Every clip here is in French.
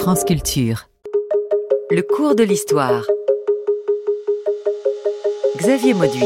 France Culture. Le cours de l'histoire. Xavier Mauduit.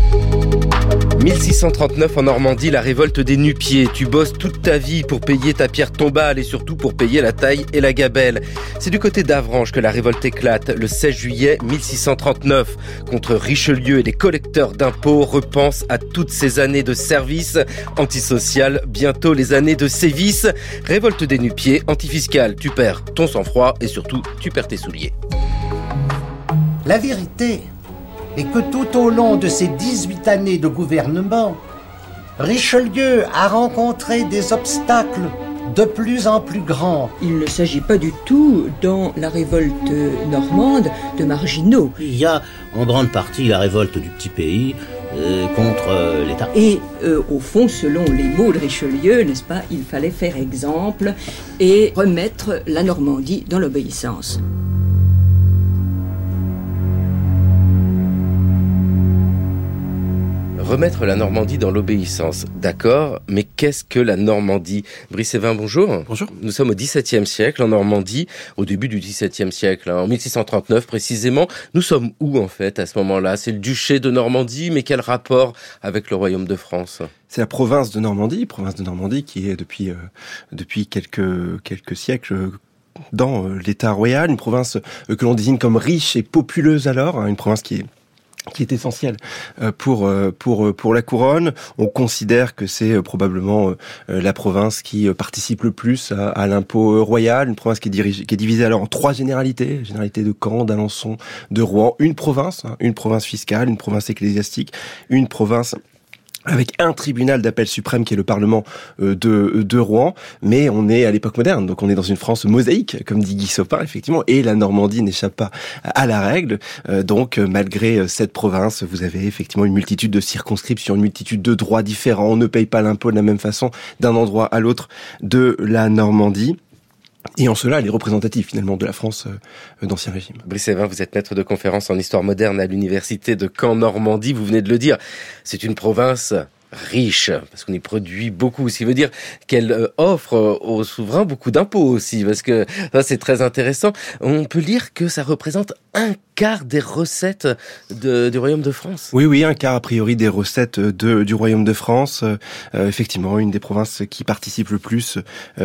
1639 en Normandie, la révolte des nu-pieds. Tu bosses toute ta vie pour payer ta pierre tombale et surtout pour payer la taille et la gabelle. C'est du côté d'Avranches que la révolte éclate le 16 juillet 1639. Contre Richelieu et les collecteurs d'impôts, repense à toutes ces années de service antisocial, bientôt les années de sévices. Révolte des nu-pieds, antifiscale, tu perds ton sang-froid et surtout tu perds tes souliers. La vérité est que tout au long de ces 18 années de gouvernement, Richelieu a rencontré des obstacles de plus en plus grands. Il ne s'agit pas du tout, dans la révolte normande, de marginaux. Il y a en grande partie la révolte du petit pays contre l'État. Et au fond, selon les mots de Richelieu, n'est-ce pas, il fallait faire exemple et remettre la Normandie dans l'obéissance. Remettre la Normandie dans l'obéissance, d'accord, mais qu'est-ce que la Normandie ? Brice Evin, bonjour. Bonjour. Nous sommes au XVIIe siècle en Normandie, au début du XVIIe siècle, en 1639 précisément. Nous sommes où en fait à ce moment-là ? C'est le duché de Normandie, mais quel rapport avec le royaume de France ? C'est la province de Normandie qui est depuis quelques siècles dans l'État royal, une province que l'on désigne comme riche et populeuse alors, une province qui est essentielle pour la couronne. On considère que c'est probablement la province qui participe le plus à l'impôt royal, une province qui est divisée alors en 3 généralités, généralité de Caen, d'Alençon, de Rouen, une province fiscale, une province ecclésiastique, une province avec un tribunal d'appel suprême qui est le Parlement de Rouen, mais on est à l'époque moderne, donc on est dans une France mosaïque, comme dit Guy Sopin, effectivement, et la Normandie n'échappe pas à la règle. Donc malgré cette province, vous avez effectivement une multitude de circonscriptions, une multitude de droits différents, on ne paye pas l'impôt de la même façon d'un endroit à l'autre de la Normandie. Et en cela, elle est représentative finalement de la France d'Ancien Régime. Brice Evin, vous êtes maître de conférence en histoire moderne à l'université de Caen-Normandie. Vous venez de le dire, c'est une province riche, parce qu'on y produit beaucoup, ce qui veut dire qu'elle offre aux souverains beaucoup d'impôts aussi, parce que ça c'est très intéressant. On peut lire que ça représente 1/4 des recettes du Royaume de France. Oui, 1/4 a priori des recettes du Royaume de France. Effectivement, une des provinces qui participe le plus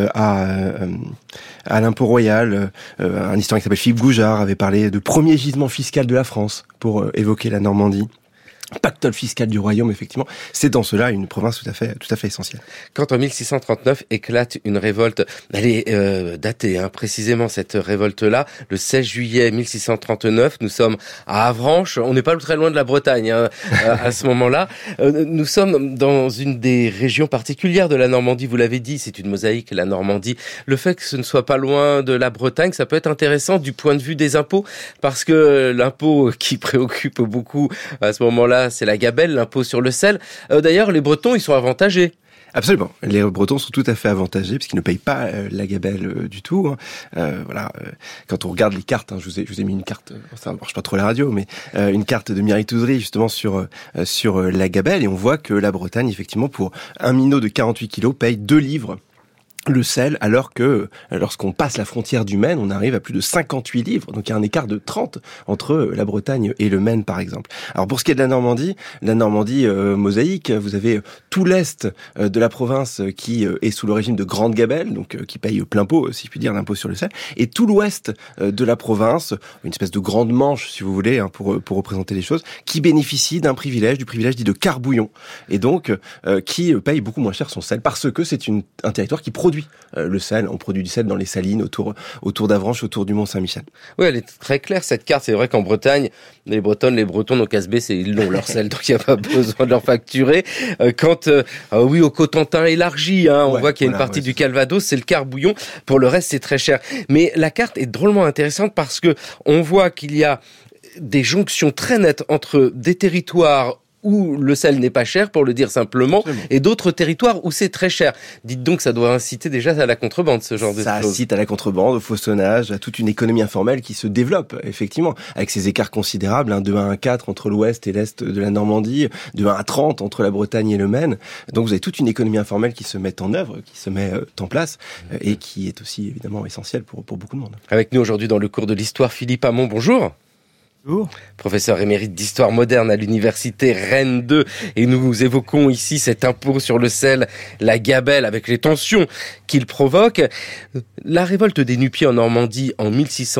à l'impôt royal. Un historien qui s'appelle Philippe Goujard avait parlé de premier gisement fiscal de la France pour évoquer la Normandie. Pactole fiscal du royaume, effectivement, c'est dans cela une province tout à fait essentielle. Quand en 1639 éclate une révolte, elle est datée précisément cette révolte-là, le 16 juillet 1639, nous sommes à Avranches, on n'est pas très loin de la Bretagne à ce moment-là. Nous sommes dans une des régions particulières de la Normandie, vous l'avez dit, c'est une mosaïque la Normandie. Le fait que ce ne soit pas loin de la Bretagne, ça peut être intéressant du point de vue des impôts, parce que l'impôt qui préoccupe beaucoup à ce moment-là, c'est la gabelle, l'impôt sur le sel. D'ailleurs, les Bretons, ils sont avantagés. Absolument. Les Bretons sont tout à fait avantagés parce qu'ils ne payent pas la gabelle du tout. Quand on regarde les cartes, je vous ai mis une carte, ça ne marche pas trop la radio, mais une carte de Mireille Touzerie justement sur la gabelle, et on voit que la Bretagne, effectivement, pour un minot de 48 kilos, paye 2 livres le sel, alors que lorsqu'on passe la frontière du Maine, on arrive à plus de 58 livres. Donc il y a un écart de 30 entre la Bretagne et le Maine, par exemple. Alors pour ce qui est de la Normandie mosaïque, vous avez tout l'est de la province qui est sous le régime de grande gabelle, donc qui paye plein pot, si je puis dire, l'impôt sur le sel, et tout l'ouest de la province, une espèce de grande manche, si vous voulez, pour représenter les choses, qui bénéficie du privilège dit de carbouillon, et donc qui paye beaucoup moins cher son sel, parce que c'est un territoire qui produit le sel. On produit du sel dans les salines autour d'Avranches, autour du Mont-Saint-Michel. Oui, elle est très claire cette carte. C'est vrai qu'en Bretagne, les Bretonnes, les Bretons n'ont qu'à se baisser, ils l'ont leur sel, donc il n'y a pas besoin de leur facturer. Au Cotentin élargi, on voit qu'il y a une partie du Calvados, c'est le carbouillon. Pour le reste, c'est très cher. Mais la carte est drôlement intéressante parce que on voit qu'il y a des jonctions très nettes entre des territoires où le sel n'est pas cher, pour le dire simplement, et d'autres territoires où c'est très cher. Dites donc, ça doit inciter déjà à la contrebande, ce genre de choses. Ça incite à la contrebande, au faussonnage, à toute une économie informelle qui se développe, effectivement, avec ces écarts considérables, de 1 à 4 entre l'ouest et l'est de la Normandie, de 1 à 30 entre la Bretagne et le Maine. Donc vous avez toute une économie informelle qui se met en œuvre, qui se met en place, et qui est aussi évidemment essentielle pour beaucoup de monde. Avec nous aujourd'hui dans le cours de l'histoire, Philippe Hamon, bonjour. Bonjour. Professeur émérite d'histoire moderne à l'université Rennes 2, et nous évoquons ici cet impôt sur le sel, la gabelle, avec les tensions qu'il provoque. La révolte des Nu-Pieds en Normandie en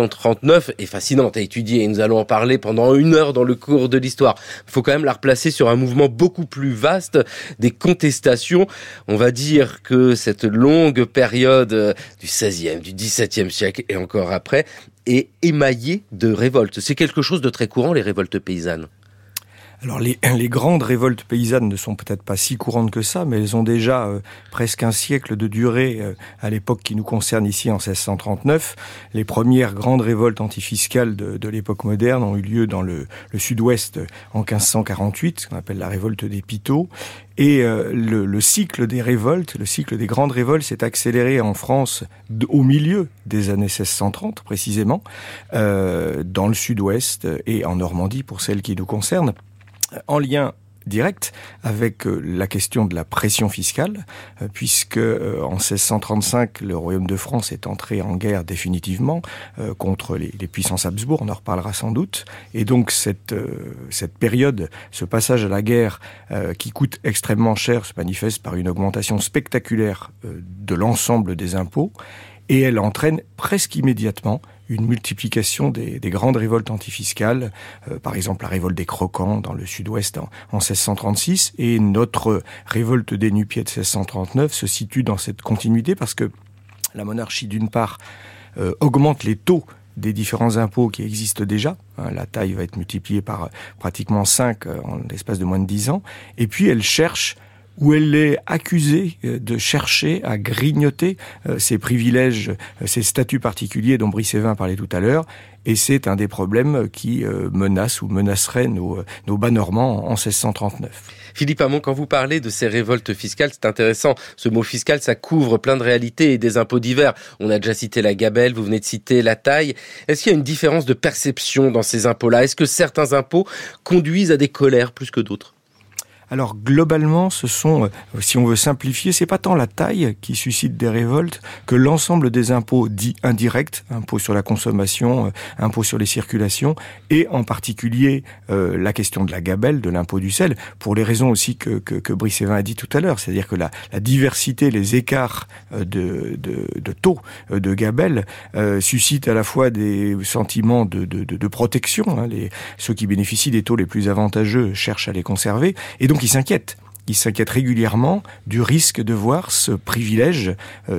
1639 est fascinante à étudier, et nous allons en parler pendant 1 heure dans le cours de l'histoire. Il faut quand même la replacer sur un mouvement beaucoup plus vaste, des contestations. On va dire que cette longue période du XVIe, du XVIIe siècle et encore après est émaillée de révoltes. C'est quelque chose de très courant, les révoltes paysannes. Alors les grandes révoltes paysannes ne sont peut-être pas si courantes que ça, mais elles ont déjà presque un siècle de durée à l'époque qui nous concerne ici en 1639. Les premières grandes révoltes antifiscales de l'époque moderne ont eu lieu dans le sud-ouest en 1548, ce qu'on appelle la révolte des Pitots. Et le cycle des révoltes, le cycle des grandes révoltes s'est accéléré en France au milieu des années 1630 précisément, dans le sud-ouest et en Normandie pour celles qui nous concernent, en lien direct avec la question de la pression fiscale, puisque en 1635, le Royaume de France est entré en guerre définitivement contre les puissances Habsbourg, on en reparlera sans doute, et donc cette période, ce passage à la guerre qui coûte extrêmement cher, se manifeste par une augmentation spectaculaire de l'ensemble des impôts, et elle entraîne presque immédiatement une multiplication des grandes révoltes antifiscales, par exemple la révolte des Croquants dans le sud-ouest en 1636, et notre révolte des Nu-Pieds de 1639 se situe dans cette continuité parce que la monarchie, d'une part, augmente les taux des différents impôts qui existent déjà. La taille va être multipliée par pratiquement 5 en l'espace de moins de 10 ans, et puis elle cherche où elle est accusée de chercher à grignoter ces privilèges, ces statuts particuliers dont Bricévin parlait tout à l'heure, et c'est un des problèmes qui menace ou menacerait nos bas normands en 1639. Philippe Hamon, quand vous parlez de ces révoltes fiscales, c'est intéressant. Ce mot fiscal, ça couvre plein de réalités et des impôts divers. On a déjà cité la gabelle, vous venez de citer la taille. Est-ce qu'il y a une différence de perception dans ces impôts-là ? Est-ce que certains impôts conduisent à des colères plus que d'autres ? Alors globalement, ce sont, si on veut simplifier, c'est pas tant la taille qui suscite des révoltes que l'ensemble des impôts dits indirects, impôts sur la consommation, impôts sur les circulations, et en particulier la question de la gabelle, de l'impôt du sel, pour les raisons aussi que Bricévin a dit tout à l'heure, c'est-à-dire que la diversité, les écarts de taux de gabelle suscitent à la fois des sentiments de protection, ceux qui bénéficient des taux les plus avantageux cherchent à les conserver, et donc ils s'inquiètent. Ils s'inquiètent régulièrement du risque de voir ce privilège,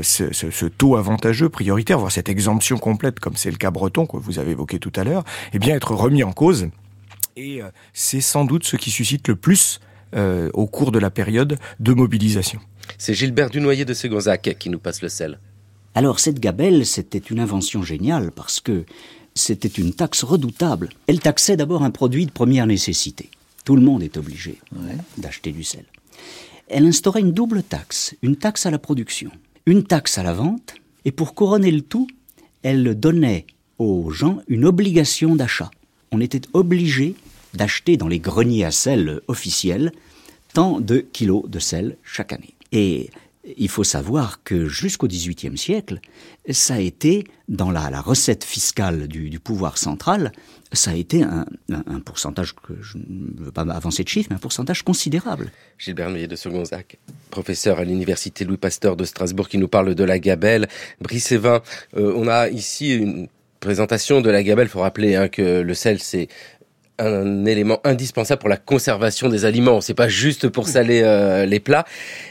ce taux avantageux prioritaire, voire cette exemption complète, comme c'est le cas breton que vous avez évoqué tout à l'heure, eh bien être remis en cause. Et c'est sans doute ce qui suscite le plus, au cours de la période, de mobilisation. C'est Gilbert Dunoyer de Ségonzac qui nous passe le sel. Alors cette gabelle, c'était une invention géniale parce que c'était une taxe redoutable. Elle taxait d'abord un produit de première nécessité. Tout le monde est obligé d'acheter du sel. Elle instaurait une double taxe, une taxe à la production, une taxe à la vente, et pour couronner le tout, elle donnait aux gens une obligation d'achat. On était obligé d'acheter dans les greniers à sel officiels tant de kilos de sel chaque année. Et il faut savoir que jusqu'au XVIIIe siècle, ça a été, dans la recette fiscale du pouvoir central, ça a été un pourcentage, que je ne veux pas avancer de chiffres, mais un pourcentage considérable. Gilbert Dunoyer de Ségonzac, professeur à l'université Louis Pasteur de Strasbourg, qui nous parle de la gabelle. Bricévin, on a ici une présentation de la gabelle. Il faut rappeler que le sel, c'est un élément indispensable pour la conservation des aliments. C'est pas juste pour saler les plats.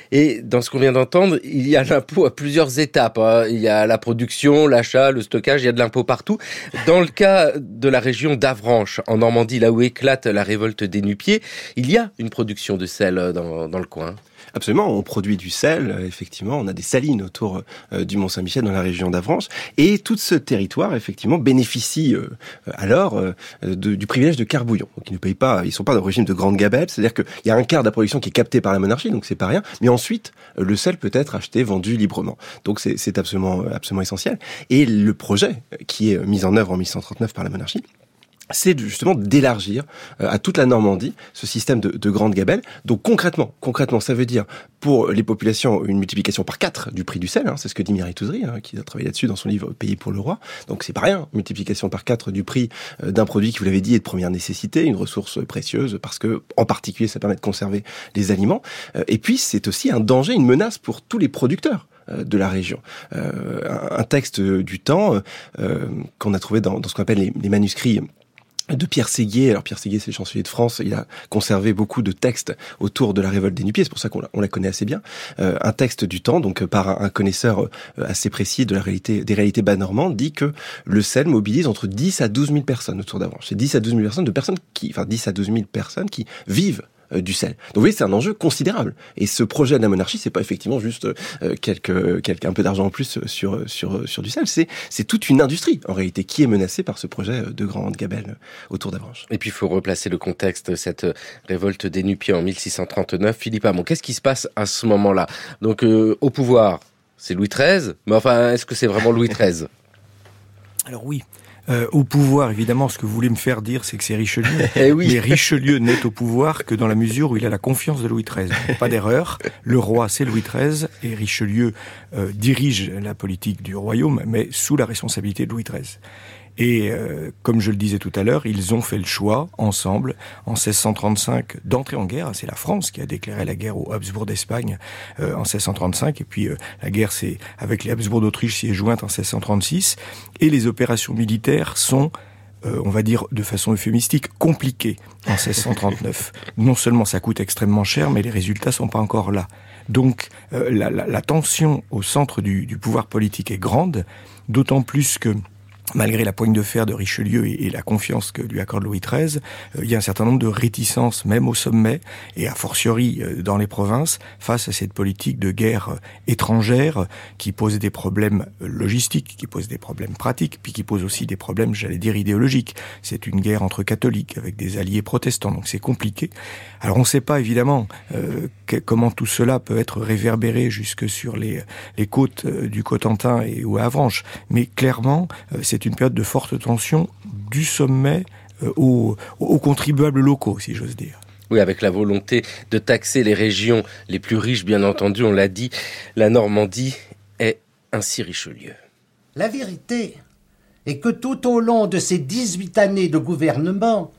Et dans ce qu'on vient d'entendre, il y a l'impôt à plusieurs étapes. Il y a la production, l'achat, le stockage, il y a de l'impôt partout. Dans le cas de la région d'Avranches, en Normandie, là où éclate la révolte des Nu-Pieds, il y a une production de sel dans le coin. Absolument, on produit du sel, effectivement, on a des salines autour du Mont-Saint-Michel dans la région d'Avranches, et tout ce territoire, effectivement, bénéficie alors du privilège de carbouillon. Donc ils ne payent pas, ils sont pas dans le régime de grande gabelle, c'est-à-dire qu'il y a un quart de la production qui est captée par la monarchie, donc c'est pas rien, mais ensuite, le sel peut être acheté, vendu librement. Donc c'est absolument essentiel. Et le projet qui est mis en œuvre en 1139 par la monarchie, c'est justement d'élargir à toute la Normandie ce système de grande gabelle. Donc concrètement, ça veut dire pour les populations une multiplication par 4 du prix du sel. C'est ce que dit Mireille Touzery, qui a travaillé là-dessus dans son livre Payé pour le roi. Donc c'est pas rien, multiplication par 4 du prix d'un produit qui, vous l'avez dit, est de première nécessité, une ressource précieuse parce que, en particulier, ça permet de conserver les aliments. Et puis c'est aussi un danger, une menace pour tous les producteurs de la région. Un texte du temps qu'on a trouvé dans ce qu'on appelle les manuscrits de Pierre Séguier. Alors Pierre Séguier, c'est le chancelier de France, il a conservé beaucoup de textes autour de la révolte des Nu-Pieds, c'est pour ça qu'on la connaît assez bien. Un texte du temps, donc par un connaisseur assez précis des réalités bas normandes, dit que le sel mobilise entre 10 à 12 000 personnes autour d'Avranches. C'est 10 à 12 000 10 à 12 000 personnes qui vivent du sel. Donc vous voyez, c'est un enjeu considérable. Et ce projet de la monarchie, c'est pas effectivement juste un peu d'argent en plus sur du sel. C'est toute une industrie, en réalité, qui est menacée par ce projet de grande gabelle autour d'Avranches. Et puis il faut replacer le contexte, cette révolte des Nu-Pieds en 1639. Philippe Hamon, qu'est-ce qui se passe à ce moment-là? Donc au pouvoir, c'est Louis XIII, mais enfin, est-ce que c'est vraiment Louis XIII? Alors oui. Au pouvoir, évidemment, ce que vous voulez me faire dire, c'est que c'est Richelieu. Eh oui. Mais Richelieu n'est au pouvoir que dans la mesure où il a la confiance de Louis XIII. Pas d'erreur. Le roi, c'est Louis XIII, et Richelieu dirige la politique du royaume, mais sous la responsabilité de Louis XIII. Et comme je le disais tout à l'heure, ils ont fait le choix, ensemble, en 1635, d'entrer en guerre. C'est la France qui a déclaré la guerre aux Habsbourg d'Espagne en 1635. Et puis la guerre, c'est avec les Habsbourg d'Autriche, s'y est jointe en 1636. Et les opérations militaires sont, on va dire de façon euphémistique, compliquées en 1639. Non seulement ça coûte extrêmement cher, mais les résultats sont pas encore là. Donc la tension au centre du pouvoir politique est grande, d'autant plus que malgré la poigne de fer de Richelieu et la confiance que lui accorde Louis XIII, il y a un certain nombre de réticences, même au sommet, et a fortiori dans les provinces, face à cette politique de guerre étrangère qui pose des problèmes logistiques, qui pose des problèmes pratiques, puis qui pose aussi des problèmes, j'allais dire, idéologiques. C'est une guerre entre catholiques, avec des alliés protestants, donc c'est compliqué. Alors on ne sait pas, évidemment, comment tout cela peut être réverbéré jusque sur les côtes du Cotentin ou à Avranches, mais clairement, c'est une période de forte tension du sommet aux contribuables locaux, si j'ose dire. Oui, avec la volonté de taxer les régions les plus riches, bien entendu, on l'a dit, la Normandie est ainsi Richelieu. La vérité est que tout au long de ces 18 années de gouvernement,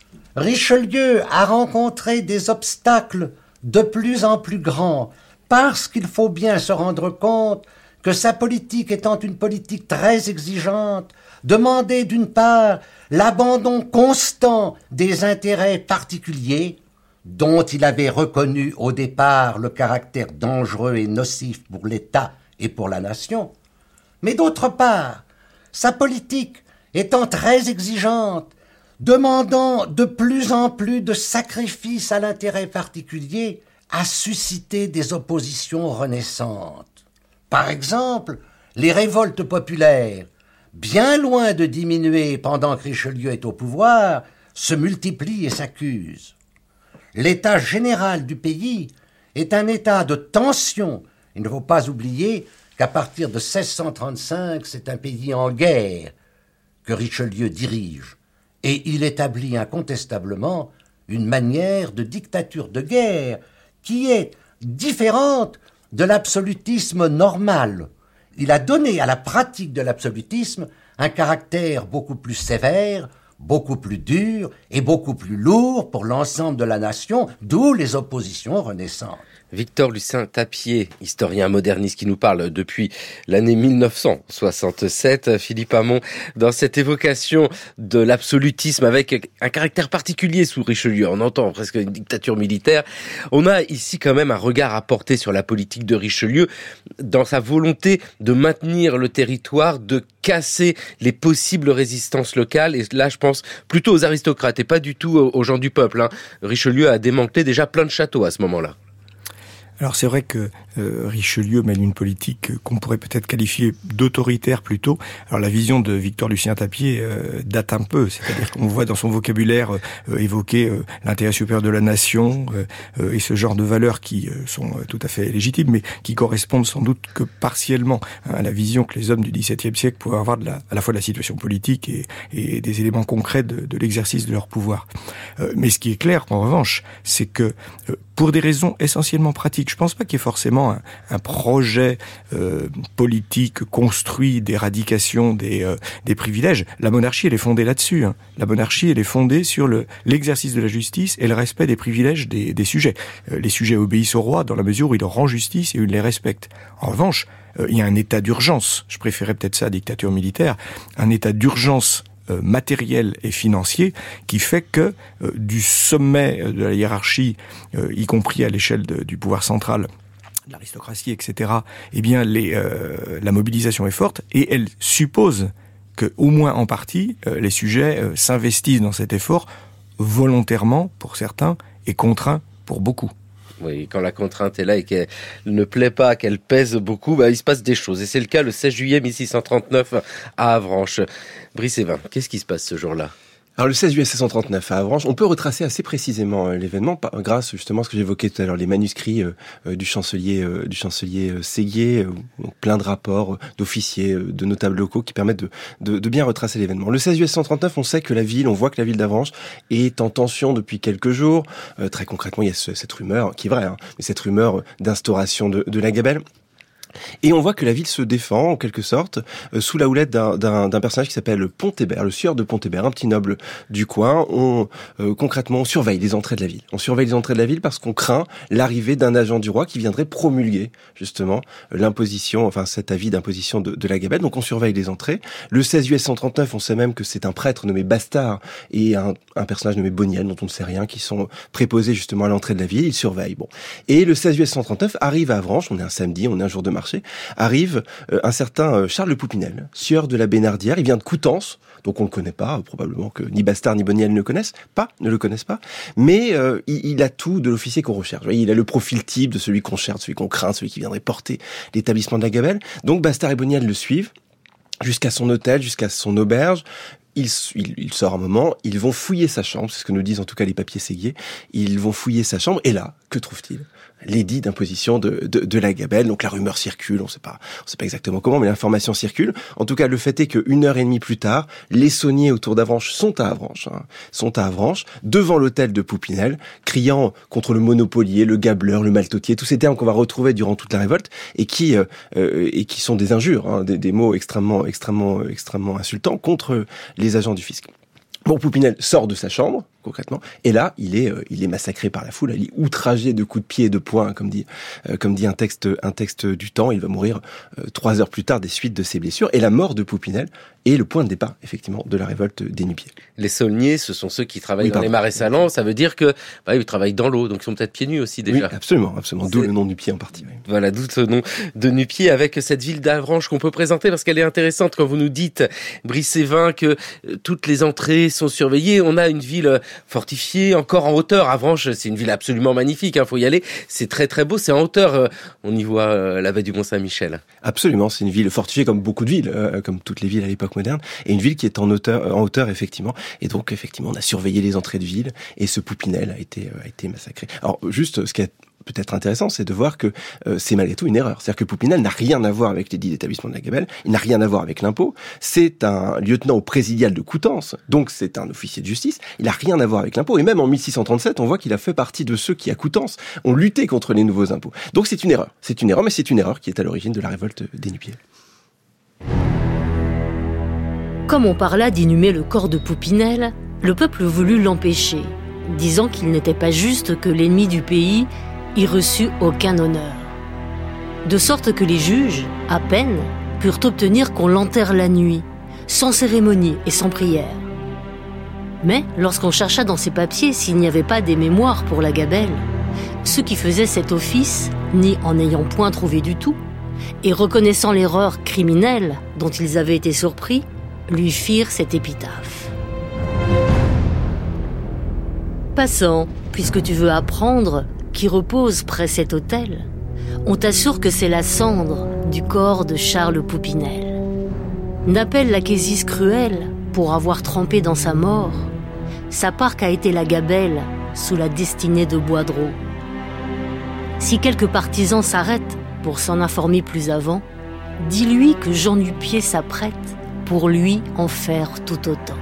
Richelieu a rencontré des obstacles de plus en plus grands, parce qu'il faut bien se rendre compte que sa politique étant une politique très exigeante, demandait d'une part l'abandon constant des intérêts particuliers, dont il avait reconnu au départ le caractère dangereux et nocif pour l'État et pour la nation, mais d'autre part, sa politique étant très exigeante, demandant de plus en plus de sacrifices à l'intérêt particulier, a suscité des oppositions renaissantes. Par exemple, les révoltes populaires, bien loin de diminuer pendant que Richelieu est au pouvoir, se multiplient et s'accusent. L'état général du pays est un état de tension. Il ne faut pas oublier qu'à partir de 1635, c'est un pays en guerre que Richelieu dirige. Et il établit incontestablement une manière de dictature de guerre qui est différente de l'absolutisme normal. Il a donné à la pratique de l'absolutisme un caractère beaucoup plus sévère, beaucoup plus dur et beaucoup plus lourd pour l'ensemble de la nation, d'où les oppositions renaissantes. Victor Lucien Tapier, historien moderniste qui nous parle depuis l'année 1967. Philippe Hamon, dans cette évocation de l'absolutisme avec un caractère particulier sous Richelieu, on entend presque une dictature militaire, on a ici quand même un regard à porter sur la politique de Richelieu dans sa volonté de maintenir le territoire, de casser les possibles résistances locales. Et là, je pense plutôt aux aristocrates et pas du tout aux gens du peuple. Richelieu a démantelé déjà plein de châteaux à ce moment-là. Alors c'est vrai que Richelieu mène une politique qu'on pourrait peut-être qualifier d'autoritaire plutôt. Alors la vision de Victor Lucien Tapier date un peu, c'est-à-dire qu'on voit dans son vocabulaire évoquer l'intérêt supérieur de la nation et ce genre de valeurs qui sont tout à fait légitimes, mais qui correspondent sans doute que partiellement à la vision que les hommes du XVIIe siècle pouvaient avoir à la fois de la situation politique et des éléments concrets de l'exercice de leur pouvoir. Mais ce qui est clair, en revanche, c'est que pour des raisons essentiellement pratiques, je pense pas qu'il y ait forcément un projet politique construit d'éradication des privilèges. La monarchie, elle est fondée là-dessus. La monarchie, elle est fondée sur l'exercice de la justice et le respect des privilèges des sujets. Les sujets obéissent au roi dans la mesure où il leur rend justice et où il les respecte. En revanche, il y a un état d'urgence. Je préférais peut-être ça à dictature militaire. Un état d'urgence matériel et financier qui fait que du sommet de la hiérarchie, y compris à l'échelle du pouvoir central, de l'aristocratie, etc., eh bien la mobilisation est forte et elle suppose que, au moins en partie, les sujets s'investissent dans cet effort volontairement pour certains et contraints pour beaucoup. Oui, quand la contrainte est là et qu'elle ne plaît pas, qu'elle pèse beaucoup, il se passe des choses. Et c'est le cas le 16 juillet 1639 à Avranches. Brice Evin, qu'est-ce qui se passe ce jour-là ? Alors le 16 juillet 1639 à Avranches, on peut retracer assez précisément l'événement grâce justement à ce que j'évoquais tout à l'heure, les manuscrits du chancelier Séguier, plein de rapports d'officiers, de notables locaux qui permettent de bien retracer l'événement. Le 16 juillet 1639, on sait que on voit que la ville d'Avranches est en tension depuis quelques jours. Très concrètement, il y a cette rumeur, qui est vraie, mais cette rumeur d'instauration de la gabelle. Et on voit que la ville se défend, en quelque sorte, sous la houlette d'un personnage qui s'appelle Pontébert, le sieur de Pontébert, un petit noble du coin. Concrètement, on surveille les entrées de la ville. On surveille les entrées de la ville parce qu'on craint l'arrivée d'un agent du roi qui viendrait promulguer, justement, l'imposition, enfin, cet avis d'imposition de la gabelle. Donc on surveille les entrées. Le 16 juillet 139, on sait même que c'est un prêtre nommé Bastard et un personnage nommé Boniel, dont on ne sait rien, qui sont préposés, justement, à l'entrée de la ville. Ils surveillent. Bon. Et le 16 juillet 139 arrive à Avranches, on est un samedi, on est un jour de marché, arrive un certain Charles Le Poupinel, sieur de la Bénardière. Il vient de Coutances, donc on le connaît pas, probablement que ni Bastard ni Boniel ne le connaissent pas, mais il a tout de l'officier qu'on recherche. Il a le profil type de celui qu'on cherche, celui qu'on craint, celui qui viendrait porter l'établissement de la gabelle. Donc Bastard et Boniel le suivent jusqu'à son hôtel, jusqu'à son auberge. Il sort un moment, ils vont fouiller sa chambre, c'est ce que nous disent en tout cas les papiers Séguier. Ils vont fouiller sa chambre, et là, que trouvent-ils ? L'édit d'imposition de la gabelle. Donc la rumeur circule, on sait pas exactement comment, mais l'information circule. En tout cas, le fait est que 1h30 plus tard, les sauniers autour d'Avranches sont à Avranches, devant l'hôtel de Poupinel, criant contre le monopolier, le gabeleur, le maltotier, tous ces termes qu'on va retrouver durant toute la révolte et qui sont des injures, des mots extrêmement insultants contre les agents du fisc. Bon, Poupinel sort de sa chambre, concrètement, et là, il est massacré par la foule, il est outragé de coups de pied et de poing, comme dit un texte du temps. Il va mourir 3 heures plus tard des suites de ses blessures, et la mort de Poupinel est le point de départ, effectivement, de la révolte des Nu-Pieds. Les saulniers, ce sont ceux qui travaillent dans les marais salants, ça veut dire que, ils travaillent dans l'eau, donc ils sont peut-être pieds nus aussi, déjà. Oui, absolument, d'où le nom Nu-Pieds en partie. Oui. Voilà, d'où ce nom de Nu-Pieds avec cette ville d'Avranches qu'on peut présenter parce qu'elle est intéressante quand vous nous dites, Brice Evin, que toutes les entrées sont surveillées. On a une ville fortifiée, encore en hauteur. Avranches, c'est une ville absolument magnifique, faut y aller. C'est très très beau, c'est en hauteur. On y voit la baie du Mont-Saint-Michel. Absolument, c'est une ville fortifiée comme beaucoup de villes, comme toutes les villes à l'époque moderne, et une ville qui est en hauteur effectivement. Et donc effectivement, on a surveillé les entrées de ville, et ce Poupinel a été massacré. Alors juste, ce qui est peut-être intéressant, c'est de voir que c'est malgré tout une erreur. C'est-à-dire que Poupinel n'a rien à voir avec l'édit d'établissement de la gabelle, il n'a rien à voir avec l'impôt, c'est un lieutenant au présidial de Coutances, donc c'est un officier de justice, il n'a rien à voir avec l'impôt, et même en 1637, on voit qu'il a fait partie de ceux qui, à Coutances, ont lutté contre les nouveaux impôts. Donc c'est une erreur, mais c'est une erreur qui est à l'origine de la révolte des Nu-Pieds. comme on parla d'inhumer le corps de Poupinel, le peuple voulut l'empêcher, disant qu'il n'était pas juste que l'ennemi du pays y reçût aucun honneur. De sorte que les juges, à peine, purent obtenir qu'on l'enterre la nuit, sans cérémonie et sans prière. Mais lorsqu'on chercha dans ses papiers s'il n'y avait pas des mémoires pour la gabelle, ceux qui faisaient cet office, ni en n'ayant point trouvé du tout, et reconnaissant l'erreur criminelle dont ils avaient été surpris, lui firent cette épitaphe. Passant, puisque tu veux apprendre, qui repose près cet autel, on t'assure que c'est la cendre du corps de Charles Poupinel. N'appelle l'Achésis cruelle pour avoir trempé dans sa mort sa part qu'a été la gabelle sous la destinée de Boisdreau. Si quelques partisans s'arrêtent pour s'en informer plus avant, dis-lui que Jean Nupier s'apprête pour lui en faire tout autant.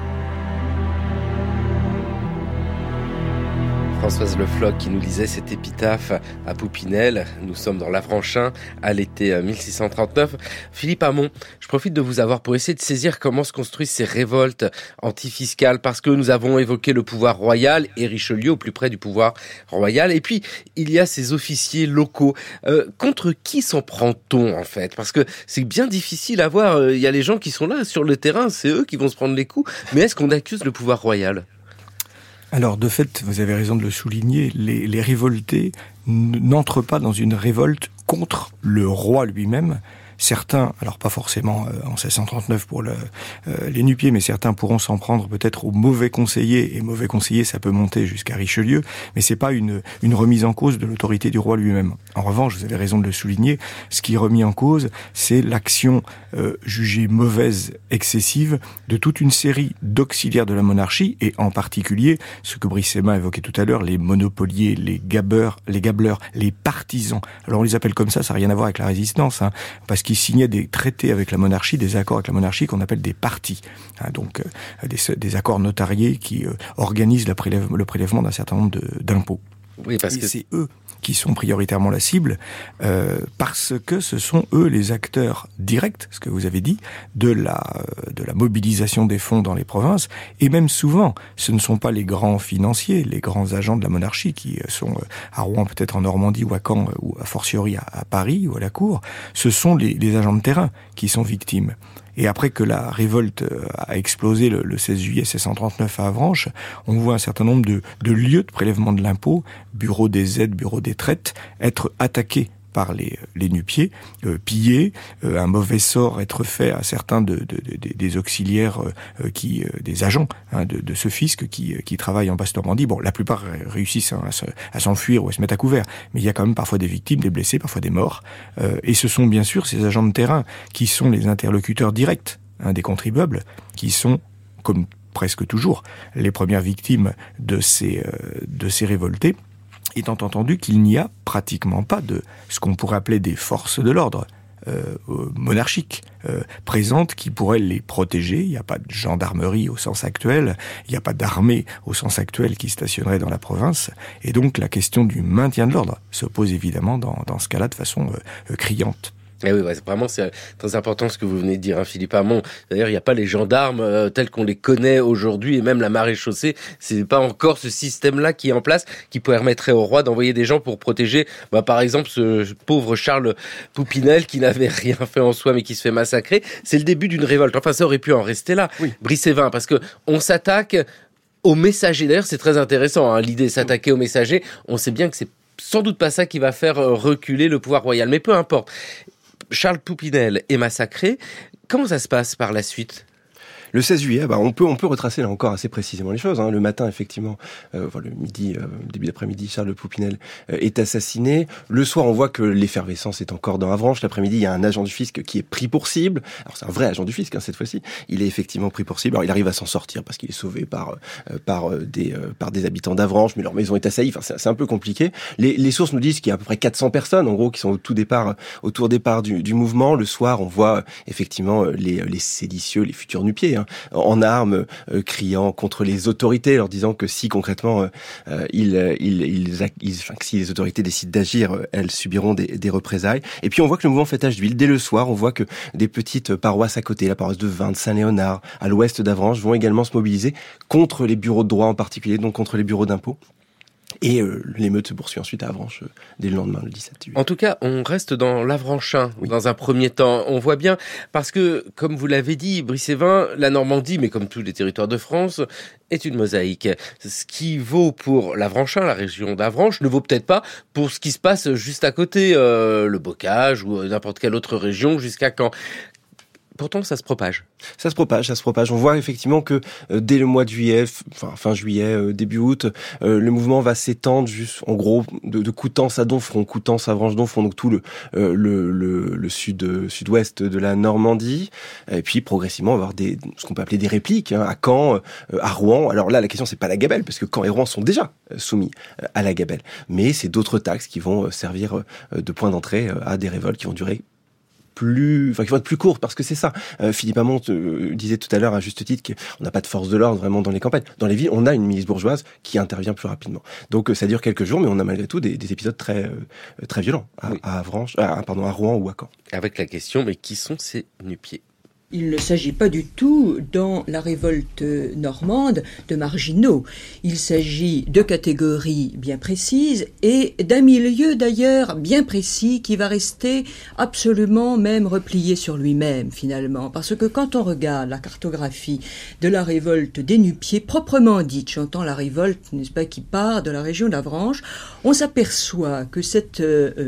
Françoise Le Floch qui nous lisait cette épitaphe à Poupinel. Nous sommes dans l'Avranchin à l'été 1639. Philippe Hamon, je profite de vous avoir pour essayer de saisir comment se construisent ces révoltes antifiscales, parce que nous avons évoqué le pouvoir royal et Richelieu au plus près du pouvoir royal. Et puis, il y a ces officiers locaux. Contre qui s'en prend-on en fait? Parce que c'est bien difficile à voir. Il y a les gens qui sont là sur le terrain, c'est eux qui vont se prendre les coups. Mais est-ce qu'on accuse le pouvoir royal? Alors, de fait, vous avez raison de le souligner, les révoltés n'entrent pas dans une révolte contre le roi lui-même. Certains, alors pas forcément en 1639 pour les nu-pieds, mais certains pourront s'en prendre peut-être aux mauvais conseillers, et mauvais conseillers ça peut monter jusqu'à Richelieu, mais c'est pas une remise en cause de l'autorité du roi lui-même. En revanche, vous avez raison de le souligner, ce qui est remis en cause, c'est l'action jugée mauvaise, excessive, de toute une série d'auxiliaires de la monarchie, et en particulier, ce que Brissémin évoquait tout à l'heure, les monopoliers, les gabeleurs, les partisans. Alors on les appelle comme ça n'a rien à voir avec la résistance, parce qu'ils signaient des traités avec la monarchie, des accords avec la monarchie qu'on appelle des partis. Donc des accords notariés qui organisent le prélèvement d'un certain nombre d'impôts. Oui, parce que c'est eux qui sont prioritairement la cible, parce que ce sont eux les acteurs directs, ce que vous avez dit, de la mobilisation des fonds dans les provinces, et même souvent, ce ne sont pas les grands financiers, les grands agents de la monarchie qui sont à Rouen, peut-être en Normandie ou à Caen, ou a fortiori à Paris ou à la cour, ce sont les agents de terrain qui sont victimes. Et après que la révolte a explosé le 16 juillet 1639 à Avranches, on voit un certain nombre de lieux de prélèvement de l'impôt, bureaux des aides, bureaux des traites, être attaqués par les nu-pieds, pillés, un mauvais sort être fait à certains des auxiliaires des agents de ce fisc qui travaillent en Basse-Normandie. Bon, la plupart réussissent à s'enfuir ou à se mettre à couvert, mais il y a quand même parfois des victimes, des blessés, parfois des morts. Et ce sont bien sûr ces agents de terrain qui sont les interlocuteurs directs des contribuables, qui sont, comme presque toujours, les premières victimes de ces révoltés, étant entendu qu'il n'y a pratiquement pas de ce qu'on pourrait appeler des forces de l'ordre monarchiques présentes qui pourraient les protéger. Il n'y a pas de gendarmerie au sens actuel, il n'y a pas d'armée au sens actuel qui stationnerait dans la province, et donc la question du maintien de l'ordre se pose évidemment dans ce cas-là de façon criante. Eh oui, vraiment, c'est très important ce que vous venez de dire, Philippe Hamon. D'ailleurs, il n'y a pas les gendarmes tels qu'on les connaît aujourd'hui, et même la maréchaussée, c'est pas encore ce système-là qui est en place, qui permettrait au roi d'envoyer des gens pour protéger, par exemple, ce pauvre Charles Poupinel qui n'avait rien fait en soi, mais qui se fait massacrer. C'est le début d'une révolte. Enfin, ça aurait pu en rester là, oui. Brissévin, parce que on s'attaque aux messagers. D'ailleurs, c'est très intéressant, l'idée de s'attaquer aux messagers. On sait bien que c'est sans doute pas ça qui va faire reculer le pouvoir royal, mais peu importe. Charles Poupinel est massacré. Comment ça se passe par la suite ? Le 16 juillet, on peut retracer là encore assez précisément les choses. Le matin, effectivement, le midi, début d'après-midi, Charles Poupinel est assassiné. Le soir, on voit que l'effervescence est encore dans Avranches. L'après-midi, il y a un agent du fisc qui est pris pour cible. Alors c'est un vrai agent du fisc cette fois-ci. Il est effectivement pris pour cible. Alors il arrive à s'en sortir parce qu'il est sauvé par des habitants d'Avranches, mais leur maison est assaillie. Enfin c'est un peu compliqué. Les sources nous disent qu'il y a à peu près 400 personnes en gros qui sont au tour départ du mouvement. Le soir, on voit effectivement les séditieux, les futurs nu-pieds, en armes, criant contre les autorités, leur disant que si concrètement si les autorités décident d'agir, elles subiront des représailles. Et puis on voit que le mouvement fait tache d'huile. Dès le soir, on voit que des petites paroisses à côté, la paroisse de Vins, de Saint-Léonard, à l'ouest d'Avranches, vont également se mobiliser contre les bureaux de droit en particulier, donc contre les bureaux d'impôts. Et l'émeute se poursuit ensuite à Avranches dès le lendemain, le 17 juillet. En tout cas, on reste dans l'Avranchin dans un premier temps. On voit bien, parce que, comme vous l'avez dit, Brissevin, la Normandie, mais comme tous les territoires de France, est une mosaïque. Ce qui vaut pour l'Avranchin, la région d'Avranches, ne vaut peut-être pas pour ce qui se passe juste à côté, le Bocage ou n'importe quelle autre région, jusqu'à Caen. Pourtant, ça se propage. Ça se propage. On voit effectivement que dès le mois de juillet, fin juillet, début août, le mouvement va s'étendre en gros de Coutances à Domfront, Coutances à Avranches-Domfront, donc tout le sud-ouest de la Normandie. Et puis progressivement, on va avoir ce qu'on peut appeler des répliques, à Caen, à Rouen. Alors là, la question c'est pas la gabelle, parce que Caen et Rouen sont déjà soumis à la gabelle, mais c'est d'autres taxes qui vont servir de point d'entrée à des révoltes qui vont durer qui vont être plus courtes, parce que c'est ça. Philippe Hamon disait tout à l'heure à juste titre qu'on n'a pas de force de l'ordre vraiment dans les campagnes. Dans les villes, on a une milice bourgeoise qui intervient plus rapidement. Donc ça dure quelques jours, mais on a malgré tout des épisodes très violents à Rouen ou à Caen. Avec la question, mais qui sont ces nu-pieds ? Il ne s'agit pas du tout, dans la révolte normande, de marginaux. Il s'agit de catégories bien précises et d'un milieu d'ailleurs bien précis qui va rester absolument même replié sur lui-même finalement. Parce que quand on regarde la cartographie de la révolte des nu-pieds, proprement dite, j'entends la révolte, n'est-ce pas, qui part de la région d'Avranches, on s'aperçoit que cette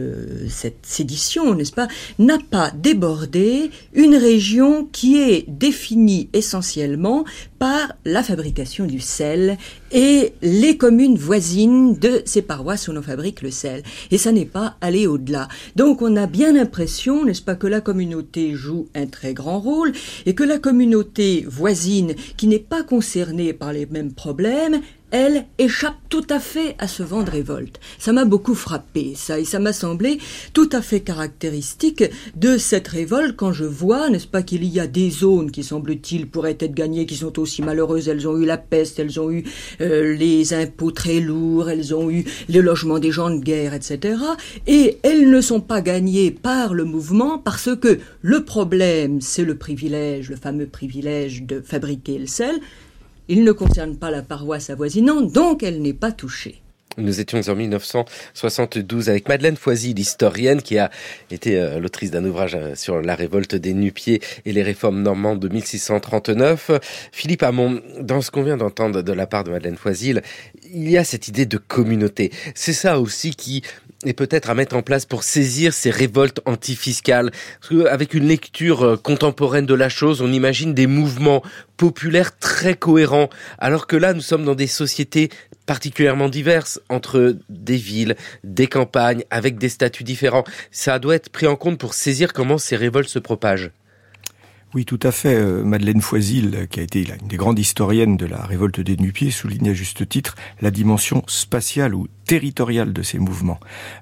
sédition, n'est-ce pas, n'a pas débordé une région qui est définie essentiellement par la fabrication du sel et les communes voisines de ces paroisses où l'on fabrique le sel. Et ça n'est pas allé au-delà. Donc on a bien l'impression, n'est-ce pas, que la communauté joue un très grand rôle et que la communauté voisine, qui n'est pas concernée par les mêmes problèmes, elle échappe tout à fait à ce vent de révolte. Ça m'a beaucoup frappé, ça, et ça m'a semblé tout à fait caractéristique de cette révolte quand je vois, n'est-ce pas, qu'il y a des zones qui, semble-t-il, pourraient être gagnées, qui sont aussi malheureuses. Elles ont eu la peste, elles ont eu les impôts très lourds, elles ont eu le logement des gens de guerre, etc. Et elles ne sont pas gagnées par le mouvement parce que le problème, c'est le privilège, le fameux privilège de fabriquer le sel. Il ne concerne pas la paroisse avoisinante, donc elle n'est pas touchée. Nous étions en 1972 avec Madeleine Foisy, l'historienne, qui a été l'autrice d'un ouvrage sur la révolte des nu-pieds et les réformes normandes de 1639. Philippe Hamon, dans ce qu'on vient d'entendre de la part de Madeleine Foisy, il y a cette idée de communauté. C'est ça aussi qui est peut-être à mettre en place pour saisir ces révoltes antifiscales. Parce qu'avec une lecture contemporaine de la chose, on imagine des mouvements populaires très cohérents, alors que là, nous sommes dans des sociétés particulièrement diverses, entre des villes, des campagnes, avec des statuts différents. Ça doit être pris en compte pour saisir comment ces révoltes se propagent. Oui, tout à fait. Madeleine Foisy, qui a été une des grandes historiennes de la révolte des nu-pieds, souligne à juste titre la dimension spatiale ou territoriale de ces mouvements.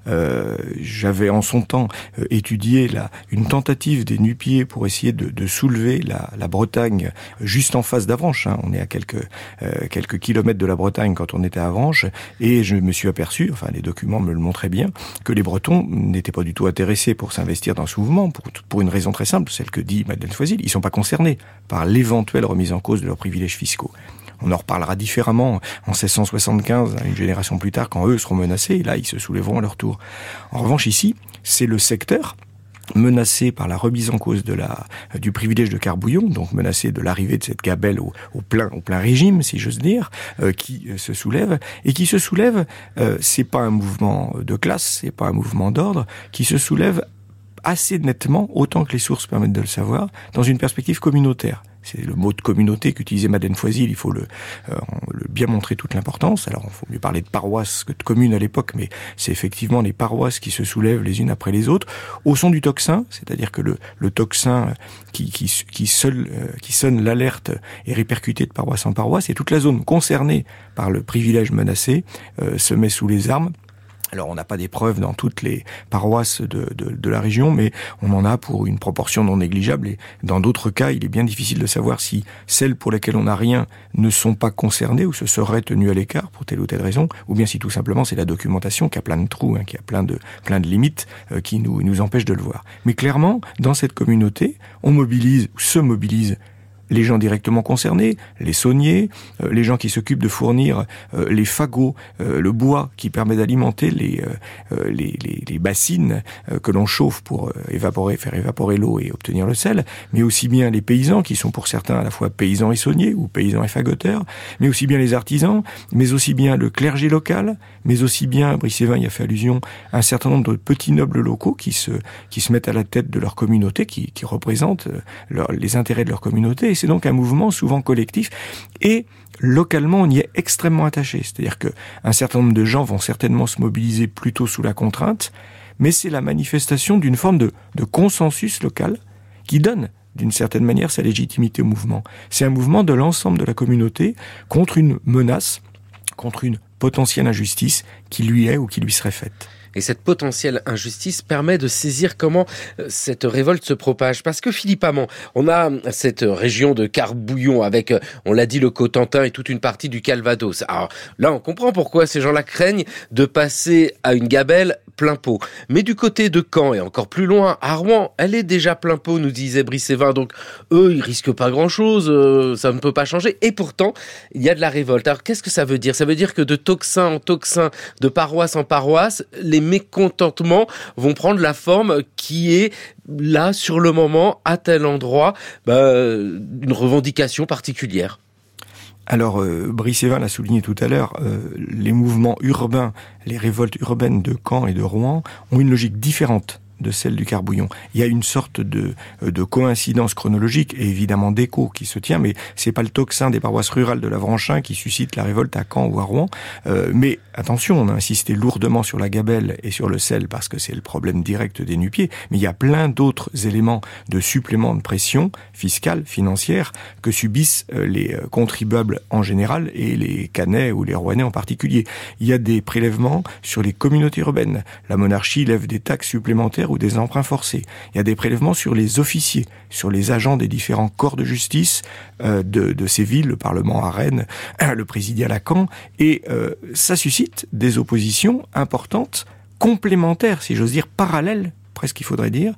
J'avais en son temps étudié une tentative des nu-pieds pour essayer de soulever la Bretagne juste en face d'Avranches. On est à quelques kilomètres de la Bretagne quand on était à Avranches, et je me suis aperçu, enfin les documents me le montraient bien, que les Bretons n'étaient pas du tout intéressés pour s'investir dans ce mouvement, pour une raison très simple, celle que dit Madeleine Foisy. Ils sont pas concernés par l'éventuelle remise en cause de leurs privilèges fiscaux. On en reparlera différemment en 1675, une génération plus tard, quand eux seront menacés, et là, ils se soulèveront à leur tour. En revanche, ici, c'est le secteur menacé par la remise en cause du privilège de Carbouillon, donc menacé de l'arrivée de cette gabelle au plein régime, si j'ose dire, qui se soulève. Et qui se soulève, c'est pas un mouvement de classe, c'est pas un mouvement d'ordre, qui se soulève assez nettement, autant que les sources permettent de le savoir, dans une perspective communautaire. C'est le mot de communauté qu'utilisait Madeleine Foisy, il faut le bien montrer toute l'importance. Alors, il faut mieux parler de paroisses que de communes à l'époque, mais c'est effectivement les paroisses qui se soulèvent les unes après les autres, au son du tocsin, c'est-à-dire que le tocsin qui sonne l'alerte est répercuté de paroisse en paroisse, et toute la zone concernée par le privilège menacé se met sous les armes, Alors on n'a pas des preuves dans toutes les paroisses de la région, mais on en a pour une proportion non négligeable, et dans d'autres cas, il est bien difficile de savoir si celles pour lesquelles on n'a rien ne sont pas concernées ou se seraient tenues à l'écart pour telle ou telle raison, ou bien si tout simplement c'est la documentation qui a plein de trous, qui a plein de limites qui nous empêchent de le voir. Mais clairement, dans cette communauté, on mobilise ou se mobilise les gens directement concernés, les sauniers, les gens qui s'occupent de fournir les fagots, le bois qui permet d'alimenter les bassines que l'on chauffe pour faire évaporer l'eau et obtenir le sel, mais aussi bien les paysans qui sont pour certains à la fois paysans et sauniers ou paysans et fagoteurs, mais aussi bien les artisans, mais aussi bien le clergé local, mais aussi bien, Brice-Évin y a fait allusion, un certain nombre de petits nobles locaux qui se mettent à la tête de leur communauté, qui représentent les intérêts de leur communauté. Et c'est donc un mouvement souvent collectif. Et localement, on y est extrêmement attaché. C'est-à-dire qu'un certain nombre de gens vont certainement se mobiliser plutôt sous la contrainte, mais c'est la manifestation d'une forme de consensus local qui donne d'une certaine manière sa légitimité au mouvement. C'est un mouvement de l'ensemble de la communauté contre une menace, contre une potentielle injustice qui lui est ou qui lui serait faite. Et cette potentielle injustice permet de saisir comment cette révolte se propage. Parce que Philippe Amand, on a cette région de Carbouillon avec, on l'a dit, le Cotentin et toute une partie du Calvados. Alors là, on comprend pourquoi ces gens-là craignent de passer à une gabelle plein pot. Mais du côté de Caen et encore plus loin, à Rouen, elle est déjà plein pot, nous disait Brice-Évin. Donc eux, ils risquent pas grand-chose, ça ne peut pas changer. Et pourtant, il y a de la révolte. Alors qu'est-ce que ça veut dire ? Ça veut dire que de tocsin en tocsin, de paroisse en paroisse, les mécontentements vont prendre la forme qui est là, sur le moment, à tel endroit, une revendication particulière. Alors, Brice-Évin l'a souligné tout à l'heure, les mouvements urbains, les révoltes urbaines de Caen et de Rouen ont une logique différente de celle du Carbouillon. Il y a une sorte de coïncidence chronologique et évidemment d'écho qui se tient, mais c'est pas le tocsin des paroisses rurales de l'Avranchin qui suscite la révolte à Caen ou à Rouen. Mais attention, on a insisté lourdement sur la gabelle et sur le sel parce que c'est le problème direct des nu-pieds, mais il y a plein d'autres éléments de supplément de pression fiscale, financière, que subissent les contribuables en général et les Canais ou les Rouennais en particulier. Il y a des prélèvements sur les communautés urbaines. La monarchie lève des taxes supplémentaires ou des emprunts forcés. Il y a des prélèvements sur les officiers, sur les agents des différents corps de justice de ces villes, le Parlement à Rennes, le présidial à Caen, et ça suscite des oppositions importantes, complémentaires, si j'ose dire, parallèles, presque il faudrait dire,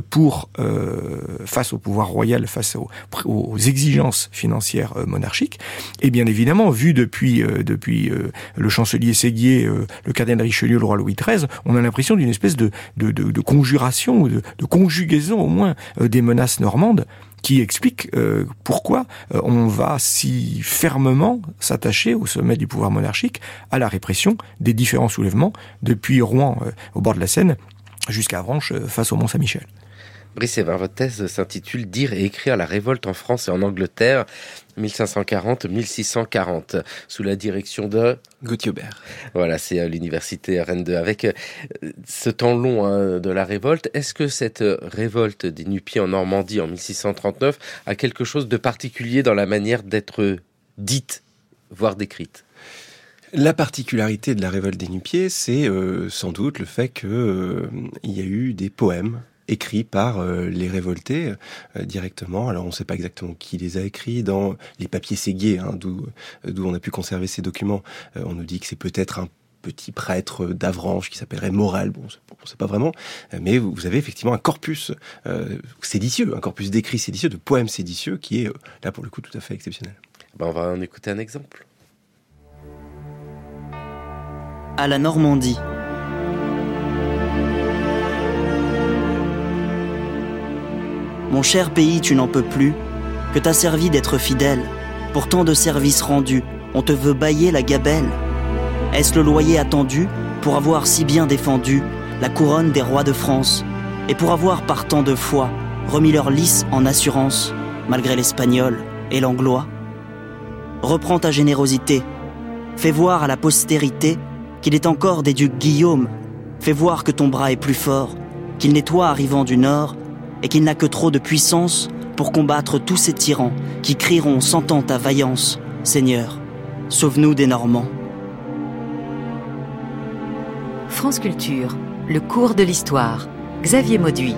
face au pouvoir royal, face aux exigences financières monarchiques. Et bien évidemment, vu depuis le chancelier Séguier, le cardinal Richelieu, le roi Louis XIII, on a l'impression d'une espèce de conjuration, ou de conjugaison au moins, des menaces normandes, qui explique pourquoi on va si fermement s'attacher au sommet du pouvoir monarchique à la répression des différents soulèvements, depuis Rouen au bord de la Seine, jusqu'à Avranches face au Mont-Saint-Michel. Brice-Évin, votre thèse s'intitule « Dire et écrire la révolte en France et en Angleterre, 1540-1640 », sous la direction de Gauthier Aubert. Voilà, c'est l'université Rennes 2. Avec ce temps long de la révolte, est-ce que cette révolte des nu-pieds en Normandie en 1639 a quelque chose de particulier dans la manière d'être dite, voire décrite ? La particularité de la révolte des nu-pieds, c'est sans doute le fait qu'il y a eu des poèmes écrits par les révoltés directement. Alors on ne sait pas exactement qui les a écrits. Dans les papiers Séguier, d'où on a pu conserver ces documents, on nous dit que c'est peut-être un petit prêtre d'Avranches qui s'appellerait Morel. Bon, on ne sait pas vraiment, mais vous avez effectivement un corpus séditieux, un corpus d'écrits séditieux, de poèmes séditieux, qui est là pour le coup tout à fait exceptionnel. On va en écouter un exemple. À la Normandie. Mon cher pays, tu n'en peux plus, que t'as servi d'être fidèle. Pour tant de services rendus, on te veut bailler la gabelle. Est-ce le loyer attendu pour avoir si bien défendu la couronne des rois de France, et pour avoir par tant de fois remis leur lice en assurance, malgré l'espagnol et l'anglois? Reprends ta générosité, fais voir à la postérité qu'il est encore des ducs Guillaume. Fais voir que ton bras est plus fort, qu'il n'est toi arrivant du Nord, et qu'il n'a que trop de puissance pour combattre tous ces tyrans qui crieront sentant ta vaillance. Seigneur, sauve-nous des Normands. France Culture, le cours de l'histoire. Xavier Mauduit.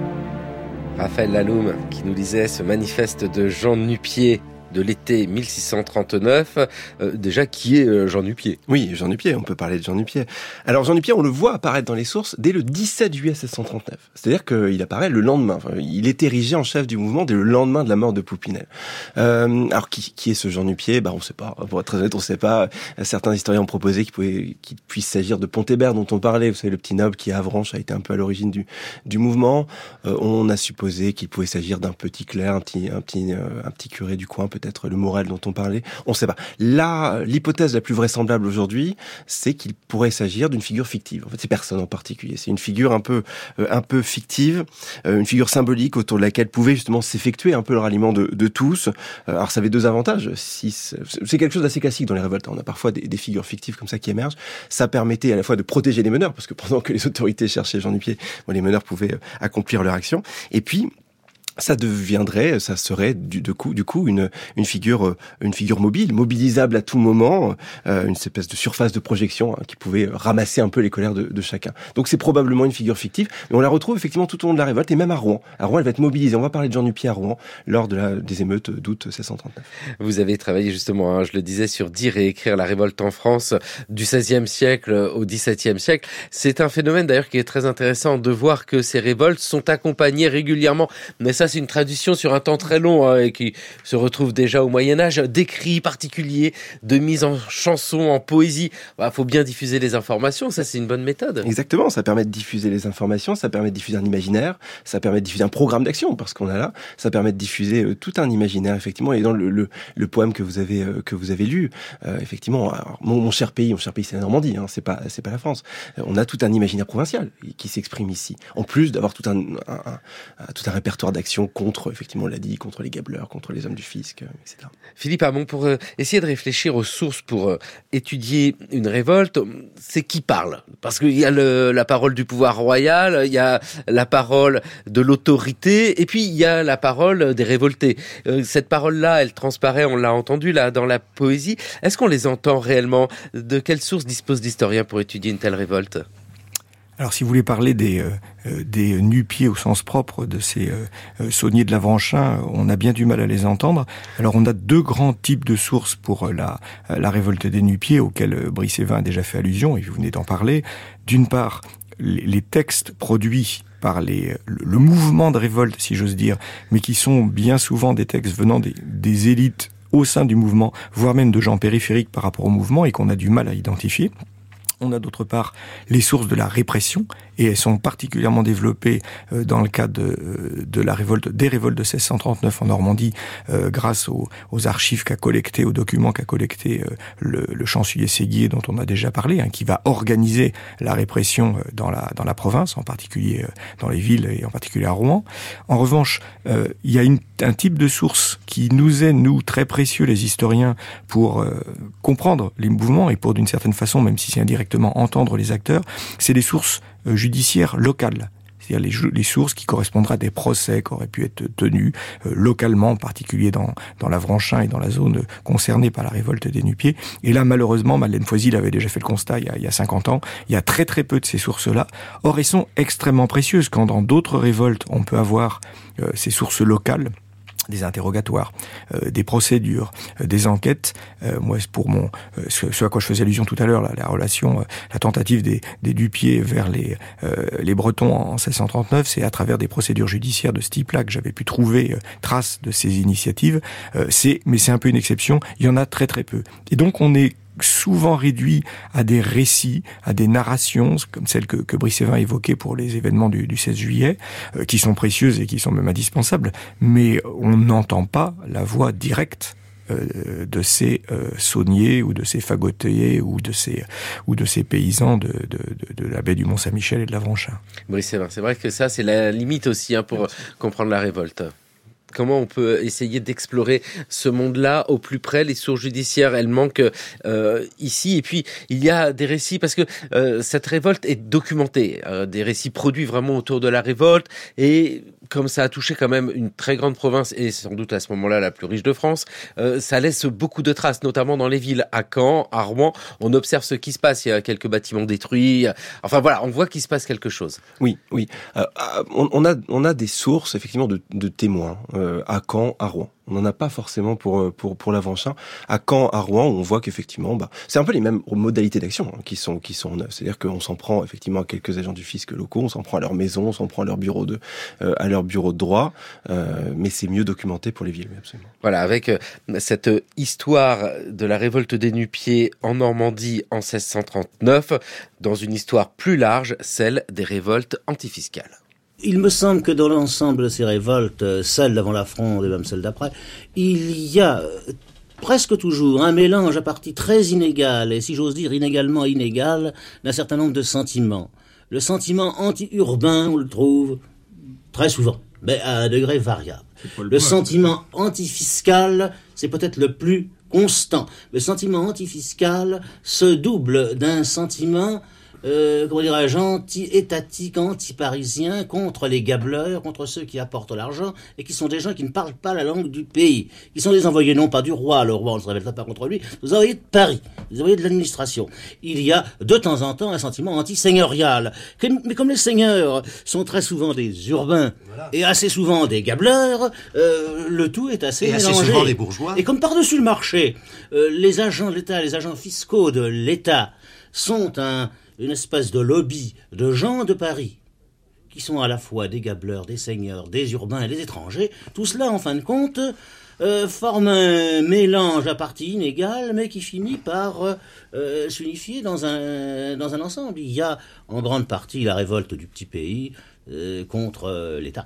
Raphaël Laloum qui nous lisait ce manifeste de Jean Nu-Pied de l'été 1639. Déjà, qui est Jean Nu-Pied ? Oui, Jean Nu-Pied, on peut parler de Jean Nu-Pied. Alors Jean Nu-Pied, on le voit apparaître dans les sources dès le 17 juillet 1639. C'est-à-dire qu'il apparaît le lendemain. Enfin, il est érigé en chef du mouvement dès le lendemain de la mort de Poupinel. Alors qui est ce Jean Nu-Pied ? On ne sait pas. Pour être très honnête, on ne sait pas. Certains historiens ont proposé qu'il puisse s'agir de Pontébert dont on parlait. Vous savez, le petit noble qui à Avranches a été un peu à l'origine du mouvement. On a supposé qu'il pouvait s'agir d'un petit clerc, un petit curé du coin, peut-être le Morel dont on parlait, on ne sait pas. Là, l'hypothèse la plus vraisemblable aujourd'hui, c'est qu'il pourrait s'agir d'une figure fictive. En fait, c'est personne en particulier. C'est une figure un peu fictive, une figure symbolique autour de laquelle pouvait justement s'effectuer un peu le ralliement de tous. Alors, ça avait deux avantages. C'est quelque chose d'assez classique dans les révoltes. On a parfois des figures fictives comme ça qui émergent. Ça permettait à la fois de protéger les meneurs, parce que pendant que les autorités cherchaient Jean Nu-Pied, les meneurs pouvaient accomplir leur action. Et puis, ça serait du coup une figure mobile, mobilisable à tout moment, une espèce de surface de projection qui pouvait ramasser un peu les colères de chacun. Donc c'est probablement une figure fictive, mais on la retrouve effectivement tout au long de la révolte et même à Rouen. À Rouen, elle va être mobilisée. On va parler de Jean Nu-Pied à Rouen lors des émeutes d'août 1639. Vous avez travaillé justement, je le disais, sur dire et écrire la révolte en France du XVIe siècle au XVIIe siècle. C'est un phénomène d'ailleurs qui est très intéressant de voir que ces révoltes sont accompagnées régulièrement, mais ça c'est une tradition sur un temps très long et qui se retrouve déjà au Moyen-Âge, d'écrits particuliers, de mise en chanson, en poésie. Faut bien diffuser les informations, ça c'est une bonne méthode. Exactement, ça permet de diffuser les informations, ça permet de diffuser un imaginaire, ça permet de diffuser un programme d'action, parce qu'on a là, ça permet de diffuser tout un imaginaire, effectivement, et dans le poème que vous avez lu, effectivement, alors, mon cher pays, c'est la Normandie, c'est pas la France. On a tout un imaginaire provincial qui s'exprime ici, en plus d'avoir tout un répertoire d'actions contre, effectivement, on l'a dit, contre les gabeleurs, contre les hommes du fisc, etc. Philippe Hamon, pour essayer de réfléchir aux sources pour étudier une révolte, c'est qui parle ? Parce qu'il y a la parole du pouvoir royal, il y a la parole de l'autorité, et puis il y a la parole des révoltés. Cette parole-là, elle transparaît, on l'a entendu là dans la poésie. Est-ce qu'on les entend réellement ? De quelles sources disposent l'historien pour étudier une telle révolte ? Alors, si vous voulez parler des nu-pieds au sens propre, de ces sauniers de l'Avranchin, on a bien du mal à les entendre. Alors, on a deux grands types de sources pour la révolte des nu-pieds, auxquelles Brice-Évin a déjà fait allusion, et vous venez d'en parler. D'une part, les textes produits par le mouvement de révolte, si j'ose dire, mais qui sont bien souvent des textes venant des élites au sein du mouvement, voire même de gens périphériques par rapport au mouvement, et qu'on a du mal à identifier. On a d'autre part les sources de la répression, et elles sont particulièrement développées dans le cadre des révoltes de 1639 en Normandie, grâce aux archives qu'a collectées, aux documents qu'a collectés le chancelier Séguier, dont on a déjà parlé, qui va organiser la répression dans la province, en particulier dans les villes et en particulier à Rouen. En revanche, il y a un type de source qui nous est, nous, très précieux, les historiens, pour comprendre les mouvements et pour, d'une certaine façon, même si c'est indirectement, entendre les acteurs, c'est les sources judiciaires locales. C'est-à-dire les sources qui correspondraient à des procès qui auraient pu être tenus localement, en particulier dans l'Avranchin et dans la zone concernée par la révolte des nu-pieds. Et là, malheureusement, Madeleine Foisy avait déjà fait le constat il y a 50 ans, il y a très très peu de ces sources-là. Or, elles sont extrêmement précieuses. Quand dans d'autres révoltes, on peut avoir ces sources locales, des interrogatoires, des procédures, des enquêtes. Moi, pour ce à quoi je faisais allusion tout à l'heure, la relation, la tentative des nu-pieds vers les Bretons en 1639, c'est à travers des procédures judiciaires de ce type-là que j'avais pu trouver trace de ces initiatives. Mais c'est un peu une exception. Il y en a très très peu. Et donc, on est souvent réduit à des récits, à des narrations, comme celles que Brice-Évin évoquait pour les événements du 16 juillet, qui sont précieuses et qui sont même indispensables, mais on n'entend pas la voix directe de ces sauniers ou de ces fagotiers ou de ces paysans de la baie du Mont-Saint-Michel et de l'Avranchin. Brice-Évin, c'est vrai que ça, c'est la limite aussi pour comprendre la révolte. comment on peut essayer d'explorer ce monde-là au plus près. Les sources judiciaires, elles manquent ici. Et puis, il y a des récits, parce que cette révolte est documentée. Des récits produits vraiment autour de la révolte. Et comme ça a touché quand même une très grande province, et sans doute à ce moment-là la plus riche de France, ça laisse beaucoup de traces, notamment dans les villes. À Caen, à Rouen, on observe ce qui se passe. Il y a quelques bâtiments détruits. Enfin voilà, on voit qu'il se passe quelque chose. Oui. On a des sources, effectivement, de témoins à Caen, à Rouen. On n'en a pas forcément pour l'Avanchin. À Caen, à Rouen, on voit qu'effectivement, c'est un peu les mêmes modalités d'action qui sont en œuvre. C'est-à-dire qu'on s'en prend effectivement à quelques agents du fisc locaux, on s'en prend à leur maison, on s'en prend à leur bureau de droit, mais c'est mieux documenté pour les villes, oui, absolument. Voilà, avec cette histoire de la révolte des Nu-Pieds en Normandie en 1639, dans une histoire plus large, celle des révoltes antifiscales. Il me semble que dans l'ensemble de ces révoltes, celle d'avant la Fronde et même celle d'après, il y a presque toujours un mélange à partie très inégal, et si j'ose dire inégalement inégal, d'un certain nombre de sentiments. Le sentiment anti-urbain, on le trouve très souvent, mais à un degré variable. Le sentiment anti-fiscal, c'est peut-être le plus constant. Le sentiment anti-fiscal se double d'un sentiment anti-étatique, anti-parisien, contre les gabeleurs, contre ceux qui apportent l'argent, et qui sont des gens qui ne parlent pas la langue du pays, qui sont des envoyés non pas du roi, le roi on ne se révèle pas contre lui, des envoyés de Paris, des envoyés de l'administration. Il y a de temps en temps un sentiment anti-seigneurial, mais comme les seigneurs sont très souvent des urbains, et assez souvent des gabeleurs, le tout est assez mélangé. Et assez souvent des bourgeois. Et comme par-dessus le marché, les agents de l'État, les agents fiscaux de l'État sont une espèce de lobby de gens de Paris, qui sont à la fois des gabeleurs, des seigneurs, des urbains et des étrangers. Tout cela, en fin de compte, forme un mélange à partie inégale, mais qui finit par s'unifier dans un ensemble. Il y a en grande partie la révolte du petit pays contre l'État.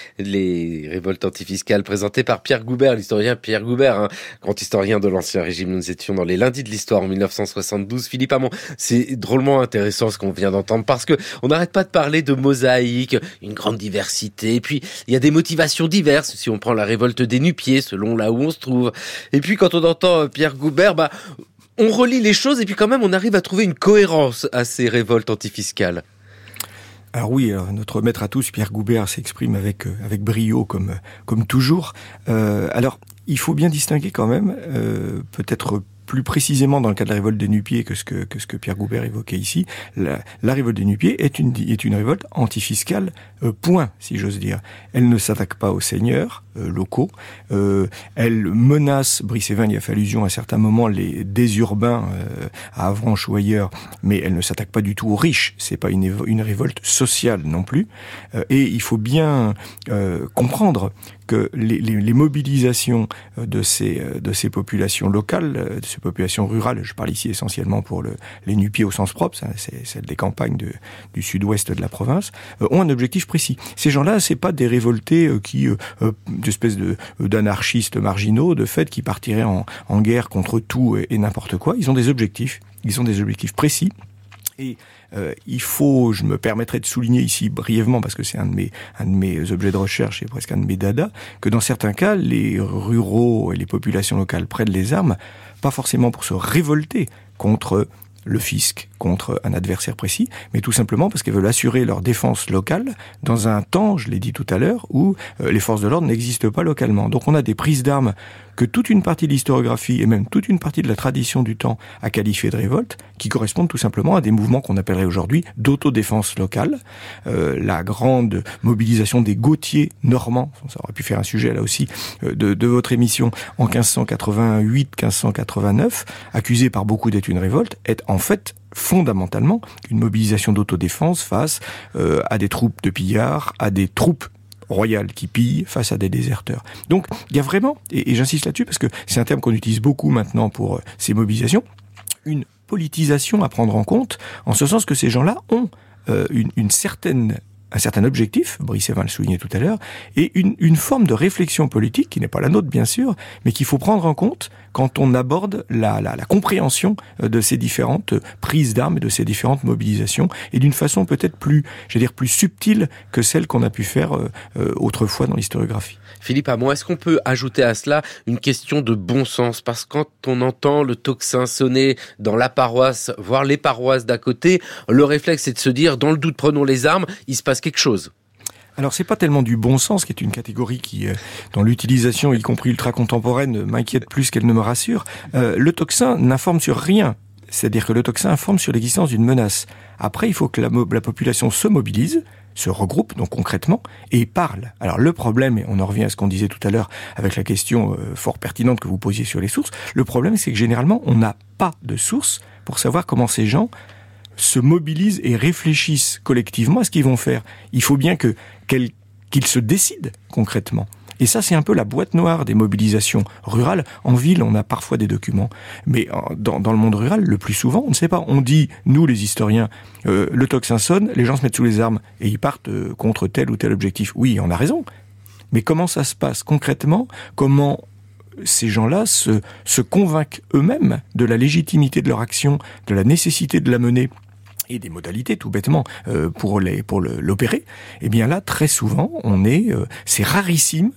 Les révoltes antifiscales présentées par Pierre Goubert, l'historien Pierre Goubert, grand historien de l'Ancien Régime. Nous étions dans les lundis de l'histoire en 1972. Philippe Hamon, c'est drôlement intéressant ce qu'on vient d'entendre, parce que on n'arrête pas de parler de mosaïque, une grande diversité, et puis il y a des motivations diverses, si on prend la révolte des Nu-Pieds, selon là où on se trouve. Et puis quand on entend Pierre Goubert, on relie les choses, et puis quand même on arrive à trouver une cohérence à ces révoltes antifiscales. Alors oui, notre maître à tous, Pierre Goubert, s'exprime avec brio comme toujours. Alors, il faut bien distinguer quand même, peut-être plus précisément dans le cas de la révolte des Nu-Pieds que ce que Pierre Goubert évoquait ici. La révolte des Nu-Pieds est une révolte antifiscale, point, si j'ose dire. Elle ne s'attaque pas aux seigneurs locaux. Elle menace, Brissevin y a fait allusion à certains moments, des urbains à Avranches ou ailleurs, mais elle ne s'attaque pas du tout aux riches. C'est pas une révolte sociale non plus. Et il faut bien comprendre que les mobilisations de ces populations locales, de ces populations rurales, je parle ici essentiellement pour les Nu-Pieds au sens propre, c'est celle des campagnes du sud-ouest de la province, ont un objectif précis. Ces gens-là, c'est pas des révoltés d'espèces d'anarchistes marginaux, de fait, qui partiraient en guerre contre tout et n'importe quoi. Ils ont des objectifs. Ils ont des objectifs précis. Et je me permettrai de souligner ici brièvement, parce que c'est un de mes objets de recherche et presque un de mes dadas, que dans certains cas, les ruraux et les populations locales prennent les armes, pas forcément pour se révolter contre le fisc, contre un adversaire précis, mais tout simplement parce qu'elles veulent assurer leur défense locale dans un temps, je l'ai dit tout à l'heure, où les forces de l'ordre n'existent pas localement. Donc on a des prises d'armes que toute une partie de l'historiographie et même toute une partie de la tradition du temps a qualifié de révolte, qui correspondent tout simplement à des mouvements qu'on appellerait aujourd'hui d'autodéfense locale. La grande mobilisation des Gauthier normands, ça aurait pu faire un sujet là aussi de votre émission, en 1588-1589, accusée par beaucoup d'être une révolte, est en fait fondamentalement une mobilisation d'autodéfense face à des troupes de pillards, à des troupes royales qui pillent face à des déserteurs. Donc il y a vraiment, et j'insiste là-dessus parce que c'est un terme qu'on utilise beaucoup maintenant pour ces mobilisations, une politisation à prendre en compte, en ce sens que ces gens-là ont une certaine un certain objectif, Brice Evin le soulignait tout à l'heure, et une forme de réflexion politique, qui n'est pas la nôtre bien sûr, mais qu'il faut prendre en compte quand on aborde la compréhension de ces différentes prises d'armes et de ces différentes mobilisations, et d'une façon peut-être plus subtile que celle qu'on a pu faire autrefois dans l'historiographie. Philippe Hamon, est-ce qu'on peut ajouter à cela une question de bon sens? Parce que quand on entend le tocsin sonner dans la paroisse, voire les paroisses d'à côté, le réflexe c'est de se dire, dans le doute, prenons les armes, il se passe quelque chose. Alors c'est pas tellement du bon sens, qui est une catégorie qui, dans l'utilisation, y compris ultra-contemporaine, m'inquiète plus qu'elle ne me rassure. Le tocsin n'informe sur rien. C'est-à-dire que le tocsin informe sur l'existence d'une menace. Après, il faut que la population se mobilise, se regroupe, donc concrètement, et parle. Alors le problème, et on en revient à ce qu'on disait tout à l'heure avec la question fort pertinente que vous posiez sur les sources, le problème c'est que généralement on n'a pas de sources pour savoir comment ces gens se mobilisent et réfléchissent collectivement à ce qu'ils vont faire. Il faut bien qu'ils se décident concrètement. Et ça, c'est un peu la boîte noire des mobilisations rurales. En ville, on a parfois des documents. Mais dans le monde rural, le plus souvent, on ne sait pas. On dit, nous les historiens, le tocsin sonne, les gens se mettent sous les armes et ils partent contre tel ou tel objectif. Oui, on a raison. Mais comment ça se passe concrètement? Comment ces gens-là se convainquent eux-mêmes de la légitimité de leur action, de la nécessité de la mener et des modalités tout bêtement pour l'opérer? Eh bien là, très souvent, c'est rarissime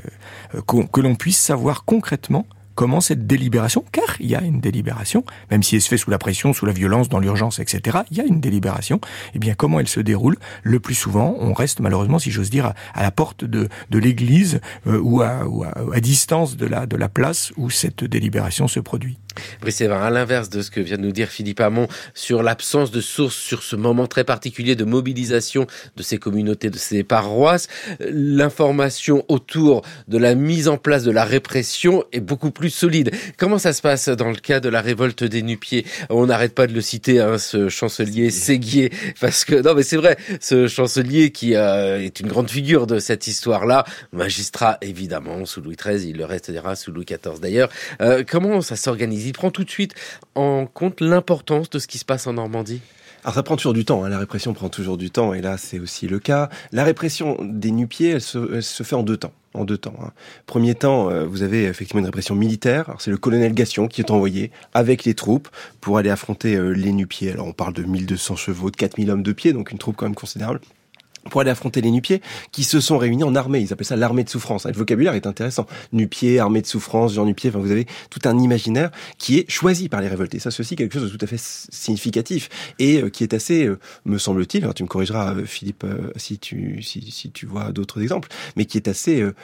que l'on puisse savoir concrètement comment cette délibération, car il y a une délibération, même si elle se fait sous la pression, sous la violence, dans l'urgence, etc., il y a une délibération, eh bien comment elle se déroule? Le plus souvent, on reste malheureusement, si j'ose dire, à la porte de l'église ou à distance de la place où cette délibération se produit. Brice Evin, à l'inverse de ce que vient de nous dire Philippe Hamon sur l'absence de sources, sur ce moment très particulier de mobilisation de ces communautés, de ces paroisses, l'information autour de la mise en place de la répression est beaucoup plus solide. Comment ça se passe dans le cas de la révolte des Nu-Pieds? On n'arrête pas de le citer, ce chancelier Séguier, parce que, non mais c'est vrai, ce chancelier qui est une grande figure de cette histoire-là, magistrat évidemment sous Louis XIII, il le restera sous Louis XIV d'ailleurs. Comment ça s'organise? Il prend tout de suite en compte l'importance de ce qui se passe en Normandie? Alors ça prend toujours du temps, la répression prend toujours du temps, et là c'est aussi le cas. La répression des Nu-Pieds, elle se fait en deux temps. Premier temps, vous avez effectivement une répression militaire. Alors, c'est le colonel Gassion qui est envoyé avec les troupes pour aller affronter les Nu-Pieds. Alors on parle de 1200 chevaux, de 4000 hommes de pied, donc une troupe quand même considérable, pour aller affronter les Nu-Pieds, qui se sont réunis en armée. Ils appellent ça l'armée de souffrance. Le vocabulaire est intéressant. Nu-Pieds, armée de souffrance, Jean Nu-Pieds, enfin, vous avez tout un imaginaire qui est choisi par les révoltés. Ça, c'est aussi quelque chose de tout à fait significatif et qui est assez, me semble-t-il, alors tu me corrigeras, Philippe, si tu vois d'autres exemples, mais qui est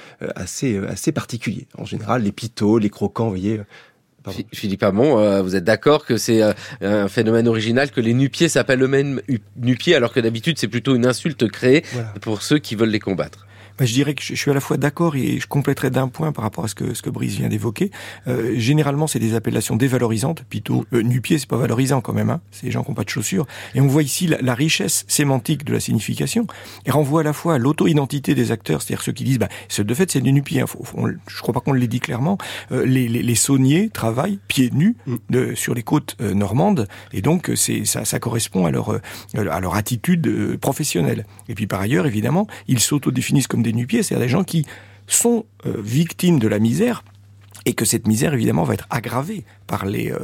assez particulier. En général, les pitots, les croquants, vous voyez. Philippe Hamon, vous êtes d'accord que c'est un phénomène original que les Nu-Pieds s'appellent eux-mêmes Nu-Pieds, alors que d'habitude c'est plutôt une insulte créée pour ceux qui veulent les combattre? Je dirais que je suis à la fois d'accord et je compléterai d'un point par rapport à ce que Brice vient d'évoquer. Généralement, c'est des appellations dévalorisantes. Pito, nu-pied, c'est pas valorisant quand même. C'est les gens qui n'ont pas de chaussures. Et on voit ici la richesse sémantique de la signification et renvoie à la fois à l'auto-identité des acteurs, c'est-à-dire ceux qui disent, de fait, c'est des nu-pieds. Je crois pas qu'on le dit clairement. Les sauniers travaillent pieds nus sur les côtes normandes et donc ça correspond à leur attitude professionnelle. Et puis par ailleurs, évidemment, ils s'auto-définissent comme des nu-pieds, c'est-à-dire des gens qui sont victimes de la misère et que cette misère, évidemment, va être aggravée par les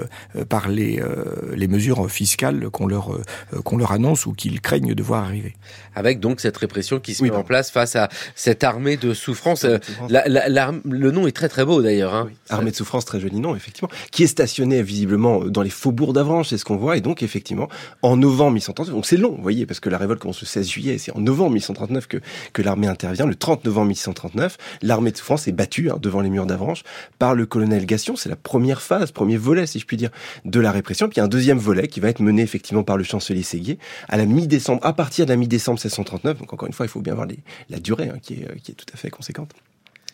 mesures fiscales qu'on leur annonce ou qu'ils craignent de voir arriver. Avec donc cette répression qui se met en place face à cette armée de souffrance. Le nom est très très beau d'ailleurs. Oui. Armée de souffrance, très joli nom, effectivement, qui est stationnée visiblement dans les faubourgs d'Avranches, c'est ce qu'on voit, et donc effectivement, en novembre 1139, donc c'est long, vous voyez, parce que la révolte commence le 16 juillet, c'est en novembre 1139 que l'armée intervient, le 30 novembre 1139, l'armée de souffrance est battue devant les murs d'Avranches par le colonel Gassion. C'est la première phase, premier volet, si je puis dire, de la répression. Puis il y a un deuxième volet qui va être mené effectivement par le chancelier Séguier à partir de la mi-décembre 1639. Donc encore une fois, il faut bien voir la durée qui est tout à fait conséquente.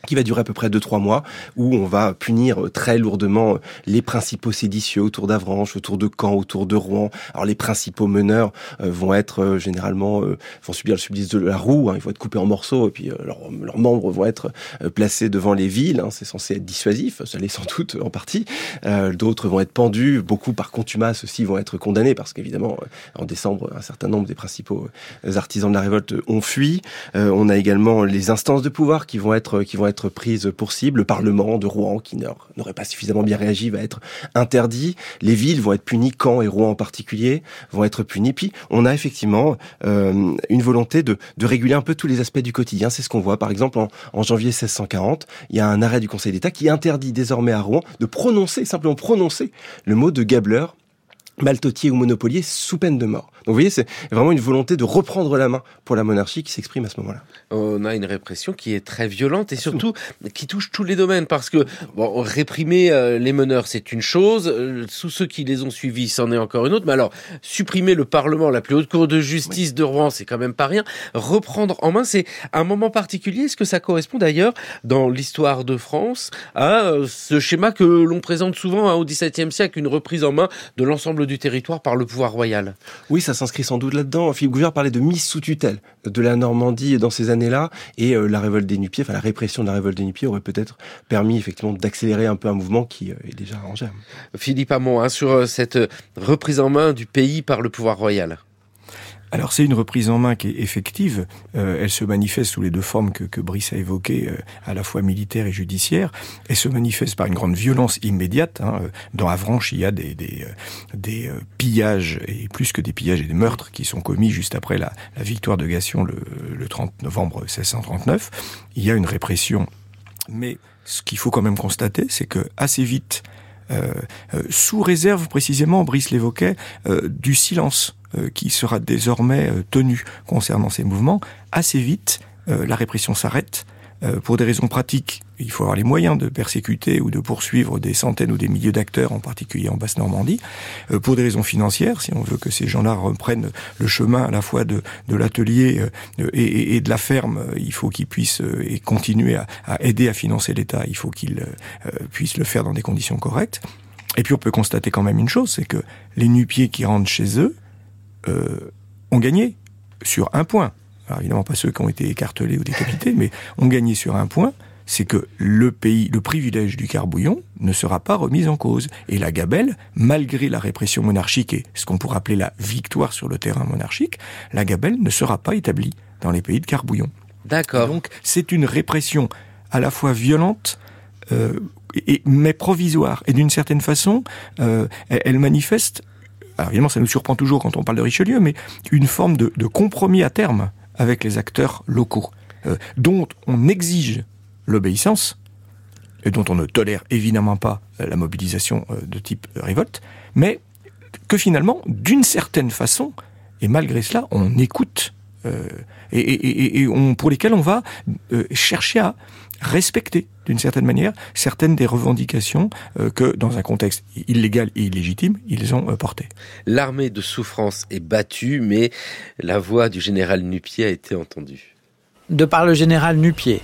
qui va durer à peu près 2-3 mois, où on va punir très lourdement les principaux séditieux autour d'Avranches, autour de Caen, autour de Rouen. Alors les principaux meneurs vont être généralement vont subir le supplice de la roue, ils vont être coupés en morceaux, et puis leurs membres vont être placés devant les villes. C'est censé être dissuasif, ça l'est sans doute en partie. D'autres vont être pendus, beaucoup par contumace aussi vont être condamnés, parce qu'évidemment en décembre, un certain nombre des principaux artisans de la révolte ont fui. On a également les instances de pouvoir qui vont être prises pour cible. Le Parlement de Rouen, qui n'aurait pas suffisamment bien réagi, va être interdit. Les villes vont être punies, Caen et Rouen en particulier, vont être punies. Puis, on a effectivement une volonté de réguler un peu tous les aspects du quotidien. C'est ce qu'on voit, par exemple, en janvier 1640, il y a un arrêt du Conseil d'État qui interdit désormais à Rouen de simplement prononcer le mot de gabeleur, maltotier ou monopolier sous peine de mort. Donc vous voyez, c'est vraiment une volonté de reprendre la main pour la monarchie qui s'exprime à ce moment-là. On a une répression qui est très violente et surtout qui touche tous les domaines, parce que réprimer les meneurs, c'est une chose, sous ceux qui les ont suivis, c'en est encore une autre, mais alors supprimer le Parlement, la plus haute cour de justice de Rouen, c'est quand même pas rien. Reprendre en main, c'est un moment particulier. Est-ce que ça correspond d'ailleurs dans l'histoire de France à ce schéma que l'on présente souvent au XVIIe siècle, une reprise en main de l'ensemble du territoire par le pouvoir royal? Oui, ça s'inscrit sans doute là-dedans. Philippe Gouvert parlait de mise sous tutelle de la Normandie dans ces années-là, et la révolte des Nu-Pieds, la répression de la révolte des Nu-Pieds aurait peut-être permis effectivement d'accélérer un peu un mouvement qui est déjà en germe. Philippe Hamon, sur cette reprise en main du pays par le pouvoir royal. Alors c'est une reprise en main qui est effective. Elle se manifeste sous les deux formes que Brice a évoquées, à la fois militaire et judiciaire. Elle se manifeste par une grande violence immédiate. Dans Avranches, il y a des pillages, et plus que des pillages, et des meurtres qui sont commis juste après la victoire de Gassion le 30 novembre 1639. Il y a une répression. Mais ce qu'il faut quand même constater, c'est que assez vite, sous réserve précisément, Brice l'évoquait, du silence qui sera désormais tenu concernant ces mouvements, assez vite, la répression s'arrête. Pour des raisons pratiques, il faut avoir les moyens de persécuter ou de poursuivre des centaines ou des milliers d'acteurs, en particulier en Basse-Normandie. Pour des raisons financières, si on veut que ces gens-là reprennent le chemin à la fois de l'atelier et de la ferme, il faut qu'ils puissent et continuer à aider à financer l'État, il faut qu'ils puissent le faire dans des conditions correctes. Et puis on peut constater quand même une chose, c'est que les nu-pieds qui rentrent chez eux ont gagné sur un point. Alors évidemment pas ceux qui ont été écartelés ou décapités, mais ont gagné sur un point, c'est que le privilège du carbouillon ne sera pas remis en cause. Et la gabelle, malgré la répression monarchique et ce qu'on pourrait appeler la victoire sur le terrain monarchique, la gabelle ne sera pas établie dans les pays de carbouillon. D'accord. Et donc c'est une répression à la fois violente, mais provisoire. Et d'une certaine façon, elle manifeste, alors évidemment ça nous surprend toujours quand on parle de Richelieu, mais une forme de compromis à terme avec les acteurs locaux, dont on exige l'obéissance, et dont on ne tolère évidemment pas la mobilisation de type révolte, mais que finalement, d'une certaine façon, et malgré cela, on écoute, et pour lesquels on va chercher à respecter, d'une certaine manière, certaines des revendications que, dans un contexte illégal et illégitime, ils ont portées. L'armée de Souffrance est battue, mais la voix du général Nu-Pieds a été entendue. De par le général Nu-Pieds.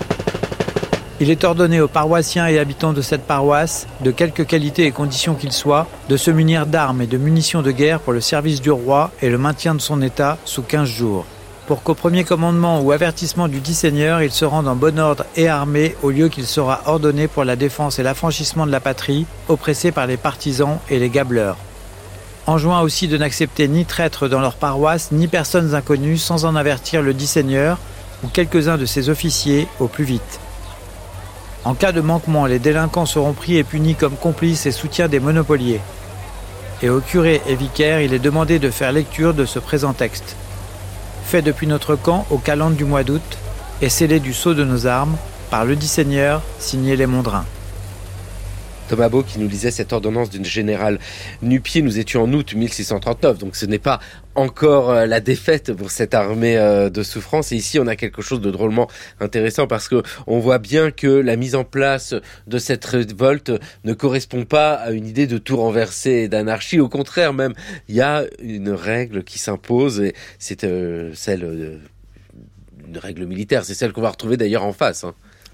Il est ordonné aux paroissiens et habitants de cette paroisse, de quelque qualité et condition qu'ils soient, de se munir d'armes et de munitions de guerre pour le service du roi et le maintien de son état sous 15 jours. Pour qu'au premier commandement ou avertissement du dit Seigneur, il se rende en bon ordre et armé au lieu qu'il sera ordonné pour la défense et l'affranchissement de la patrie, oppressée par les partisans et les gabeleurs. Enjoint aussi de n'accepter ni traîtres dans leur paroisse, ni personnes inconnues sans en avertir le dit Seigneur ou quelques-uns de ses officiers au plus vite. En cas de manquement, les délinquants seront pris et punis comme complices et soutiens des monopoliers. Et aux curés et vicaires, il est demandé de faire lecture de ce présent texte. Fait depuis notre camp au calendes du mois d'août et scellé du sceau de nos armes par le dit Seigneur, signé les Mondrins. Thomas Beau qui nous lisait cette ordonnance d'une générale Nu-Pieds. Nous étions en août 1639, donc ce n'est pas encore la défaite pour cette armée de Souffrance. Et ici, on a quelque chose de drôlement intéressant parce que on voit bien que la mise en place de cette révolte ne correspond pas à une idée de tout renverser et d'anarchie. Au contraire, même, il y a une règle qui s'impose et c'est celle d'une règle militaire. C'est celle qu'on va retrouver d'ailleurs en face.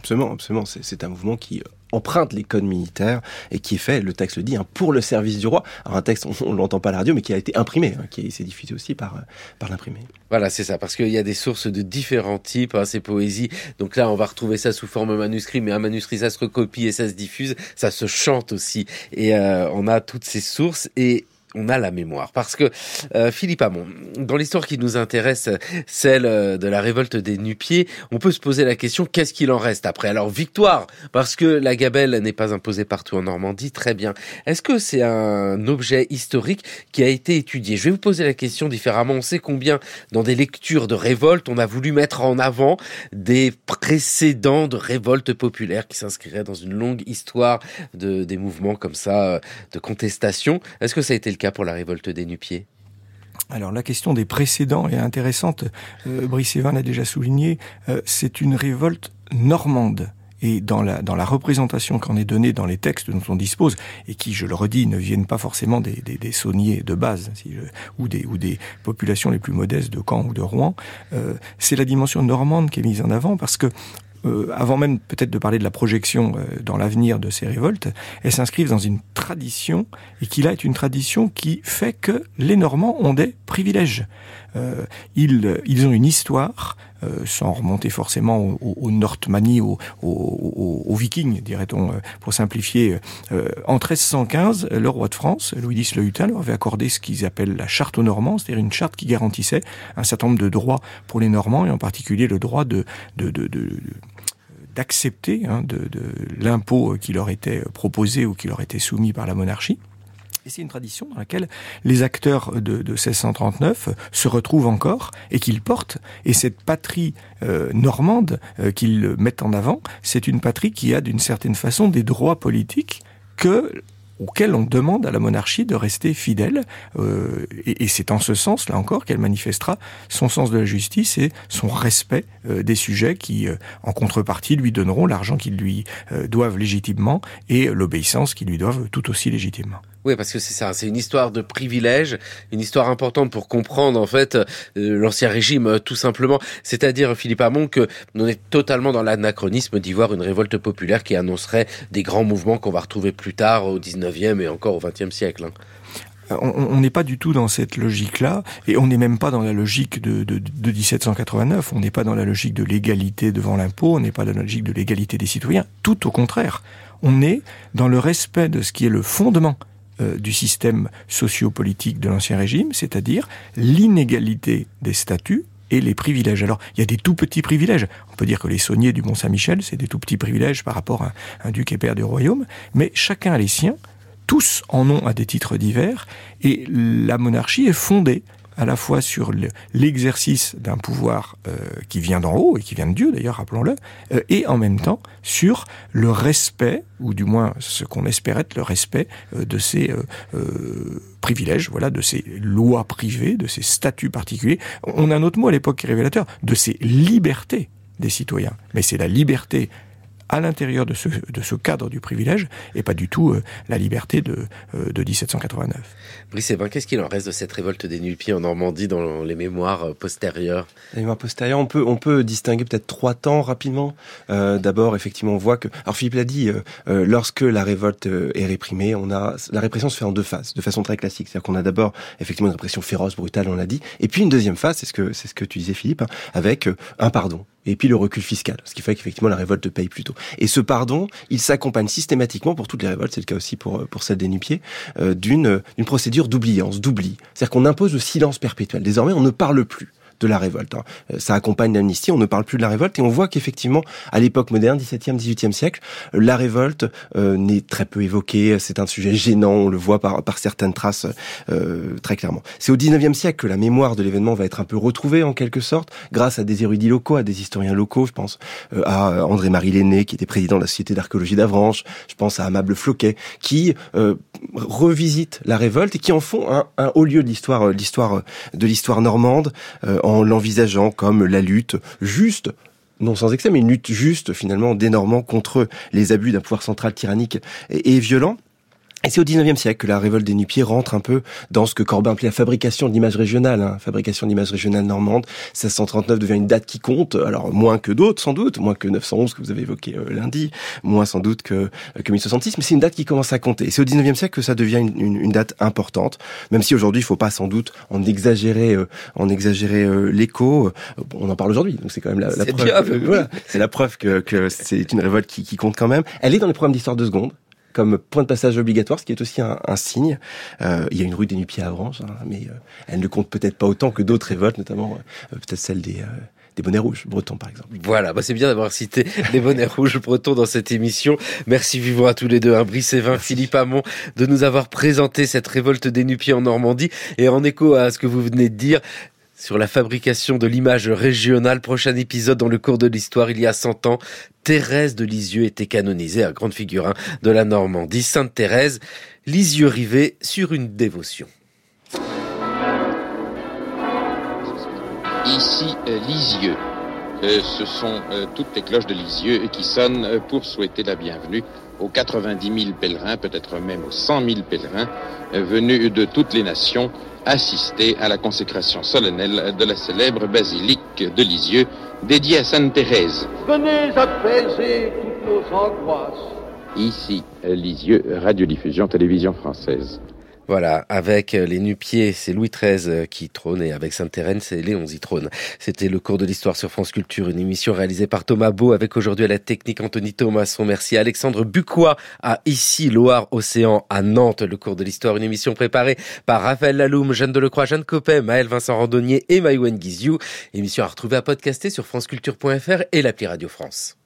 Absolument. C'est un mouvement qui emprunte les codes militaires et qui est fait, le texte le dit, pour le service du roi. Alors un texte, on ne l'entend pas à la radio, mais qui a été imprimé, qui s'est diffusé aussi par l'imprimé. Voilà, c'est ça, parce qu'il y a des sources de différents types, ces poésies. Donc là, on va retrouver ça sous forme manuscrit, mais un manuscrit, ça se recopie et ça se diffuse, ça se chante aussi. Et on a toutes ces sources et on a la mémoire. Parce que, Philippe Hamon, dans l'histoire qui nous intéresse, celle de la révolte des Nu-Pieds, on peut se poser la question, qu'est-ce qu'il en reste après? Alors, victoire, parce que la gabelle n'est pas imposée partout en Normandie, très bien. Est-ce que c'est un objet historique qui a été étudié? Je vais vous poser la question différemment. On sait combien, dans des lectures de révolte, on a voulu mettre en avant des précédents de révoltes populaires qui s'inscriraient dans une longue histoire des mouvements comme ça, de contestation. Est-ce que ça a été le cas pour la révolte des Nu-Pieds? Alors la question des précédents est intéressante. Brice Evin l'a déjà souligné, c'est une révolte normande. Et dans la représentation qu'en est donnée dans les textes dont on dispose, et qui, je le redis, ne viennent pas forcément des sauniers de base, ou des populations les plus modestes de Caen ou de Rouen, c'est la dimension normande qui est mise en avant, parce que avant même peut-être de parler de la projection dans l'avenir de ces révoltes, elles s'inscrivent dans une tradition, et qui là est une tradition qui fait que les Normands ont des privilèges. Ils ont une histoire, sans remonter forcément au Nortmanie, aux Vikings, dirait-on, pour simplifier. En 1315, le roi de France, Louis X le Hutin, leur avait accordé ce qu'ils appellent la charte aux Normands, c'est-à-dire une charte qui garantissait un certain nombre de droits pour les Normands, et en particulier le droit d'accepter de l'impôt qui leur était proposé ou qui leur était soumis par la monarchie. Et c'est une tradition dans laquelle les acteurs de 1639 se retrouvent encore et qu'ils portent. Et cette patrie normande qu'ils mettent en avant, c'est une patrie qui a d'une certaine façon des droits politiques auquel on demande à la monarchie de rester fidèle. Et c'est en ce sens, là encore, qu'elle manifestera son sens de la justice et son respect des sujets qui, en contrepartie, lui donneront l'argent qu'ils lui doivent légitimement et l'obéissance qu'ils lui doivent tout aussi légitimement. Oui, parce que c'est ça, c'est une histoire de privilèges, une histoire importante pour comprendre en fait l'Ancien Régime tout simplement. C'est-à-dire, Philippe Hamon, que on est totalement dans l'anachronisme d'y voir une révolte populaire qui annoncerait des grands mouvements qu'on va retrouver plus tard au 19e et encore au 20e siècle. On n'est pas du tout dans cette logique-là, et on n'est même pas dans la logique de 1789, on n'est pas dans la logique de l'égalité devant l'impôt, on n'est pas dans la logique de l'égalité des citoyens, tout au contraire. On est dans le respect de ce qui est le fondement du système socio-politique de l'Ancien Régime, c'est-à-dire l'inégalité des statuts et les privilèges. Alors, il y a des tout petits privilèges. On peut dire que les sauniers du Mont-Saint-Michel, c'est des tout petits privilèges par rapport à un duc et père du royaume, mais chacun a les siens, tous en ont à des titres divers, et la monarchie est fondée à la fois sur l'exercice d'un pouvoir qui vient d'en haut, et qui vient de Dieu d'ailleurs, rappelons-le, et en même temps sur le respect, ou du moins ce qu'on espère être le respect de ces privilèges, voilà, de ces lois privées, de ces statuts particuliers. On a un autre mot à l'époque qui est révélateur, de ces libertés des citoyens. Mais c'est la liberté à l'intérieur de ce cadre du privilège, et pas du tout la liberté de 1789. Brice Evin, qu'est-ce qu'il en reste de cette révolte des Nu-Pieds en Normandie dans les mémoires postérieures? Les mémoires postérieures, on peut distinguer peut-être 3 temps rapidement. D'abord, effectivement, on voit que... Alors Philippe l'a dit, lorsque la révolte est réprimée, la répression se fait en 2 phases, de façon très classique. C'est-à-dire qu'on a d'abord effectivement une répression féroce, brutale, on l'a dit, et puis une deuxième phase, c'est ce que tu disais Philippe, avec un pardon. Et puis le recul fiscal, ce qui fait qu'effectivement la révolte paye plus tôt. Et ce pardon, il s'accompagne systématiquement pour toutes les révoltes, c'est le cas aussi pour celle des Nu-Pieds, d'une procédure d'oubli. C'est-à-dire qu'on impose le silence perpétuel. Désormais, on ne parle plus de la révolte. Ça accompagne l'amnistie, on ne parle plus de la révolte, et on voit qu'effectivement, à l'époque moderne, 17e, 18e siècle, la révolte n'est très peu évoquée, c'est un sujet gênant, on le voit par certaines traces très clairement. C'est au 19e siècle que la mémoire de l'événement va être un peu retrouvée, en quelque sorte, grâce à des érudits locaux, à des historiens locaux, je pense à André-Marie Lenné, qui était président de la Société d'archéologie d'Avranches, je pense à Amable Floquet, qui revisitent la révolte et qui en font un haut lieu de l'histoire normande, en l'envisageant comme la lutte juste, non sans excès, mais une lutte juste finalement des Normands contre les abus d'un pouvoir central tyrannique et violent. Et c'est au 19e siècle que la révolte des Nu-Pieds rentre un peu dans ce que Corbin appelait la fabrication de l'image régionale, fabrication de l'image régionale normande. 1639 devient une date qui compte, alors moins que d'autres sans doute, moins que 911 que vous avez évoqué lundi, moins sans doute que 1066, mais c'est une date qui commence à compter. Et c'est au 19e siècle que ça devient une date importante, même si aujourd'hui il faut pas sans doute en exagérer l'écho. On en parle aujourd'hui, donc c'est quand même la preuve. Voilà, c'est la preuve que c'est une révolte qui compte quand même. Elle est dans les programmes d'histoire de seconde, comme point de passage obligatoire, ce qui est aussi un signe. Il y a une rue des Nu-Pieds à Avranches, mais elle ne compte peut-être pas autant que d'autres révoltes, notamment peut-être celle des bonnets rouges bretons, par exemple. Voilà, c'est bien d'avoir cité les bonnets rouges bretons dans cette émission. Merci vivement à tous les deux, Brice Évin, Philippe Hamon, de nous avoir présenté cette révolte des Nu-Pieds en Normandie. Et en écho à ce que vous venez de dire, sur la fabrication de l'image régionale, prochain épisode dans le cours de l'histoire, il y a 100 ans, Thérèse de Lisieux était canonisée à grande figure de la Normandie. Sainte Thérèse, Lisieux rivé sur une dévotion. Ici, Lisieux. Ce sont toutes les cloches de Lisieux qui sonnent pour souhaiter la bienvenue aux 90 000 pèlerins, peut-être même aux 100 000 pèlerins, venus de toutes les nations, assister à la consécration solennelle de la célèbre basilique de Lisieux, dédiée à Sainte Thérèse. Venez apaiser toutes nos angoisses. Ici, Lisieux, radiodiffusion télévision française. Voilà, avec les Nu-Pieds, c'est Louis XIII qui trône, et avec Sainte-Thérèse, c'est Léon qui trône. C'était le cours de l'histoire sur France Culture, une émission réalisée par Thomas Beau, avec aujourd'hui à la technique Anthony Thomasson. Merci à Alexandre Bucois, à Issy, Loire-Océan, à Nantes, le cours de l'histoire, une émission préparée par Raphaël Laloum, Jeanne Delecroix, Jeanne Copet, Maël Vincent Randonnier et Maïwen Guizou. Émission à retrouver à podcaster sur franceculture.fr et l'appli Radio France.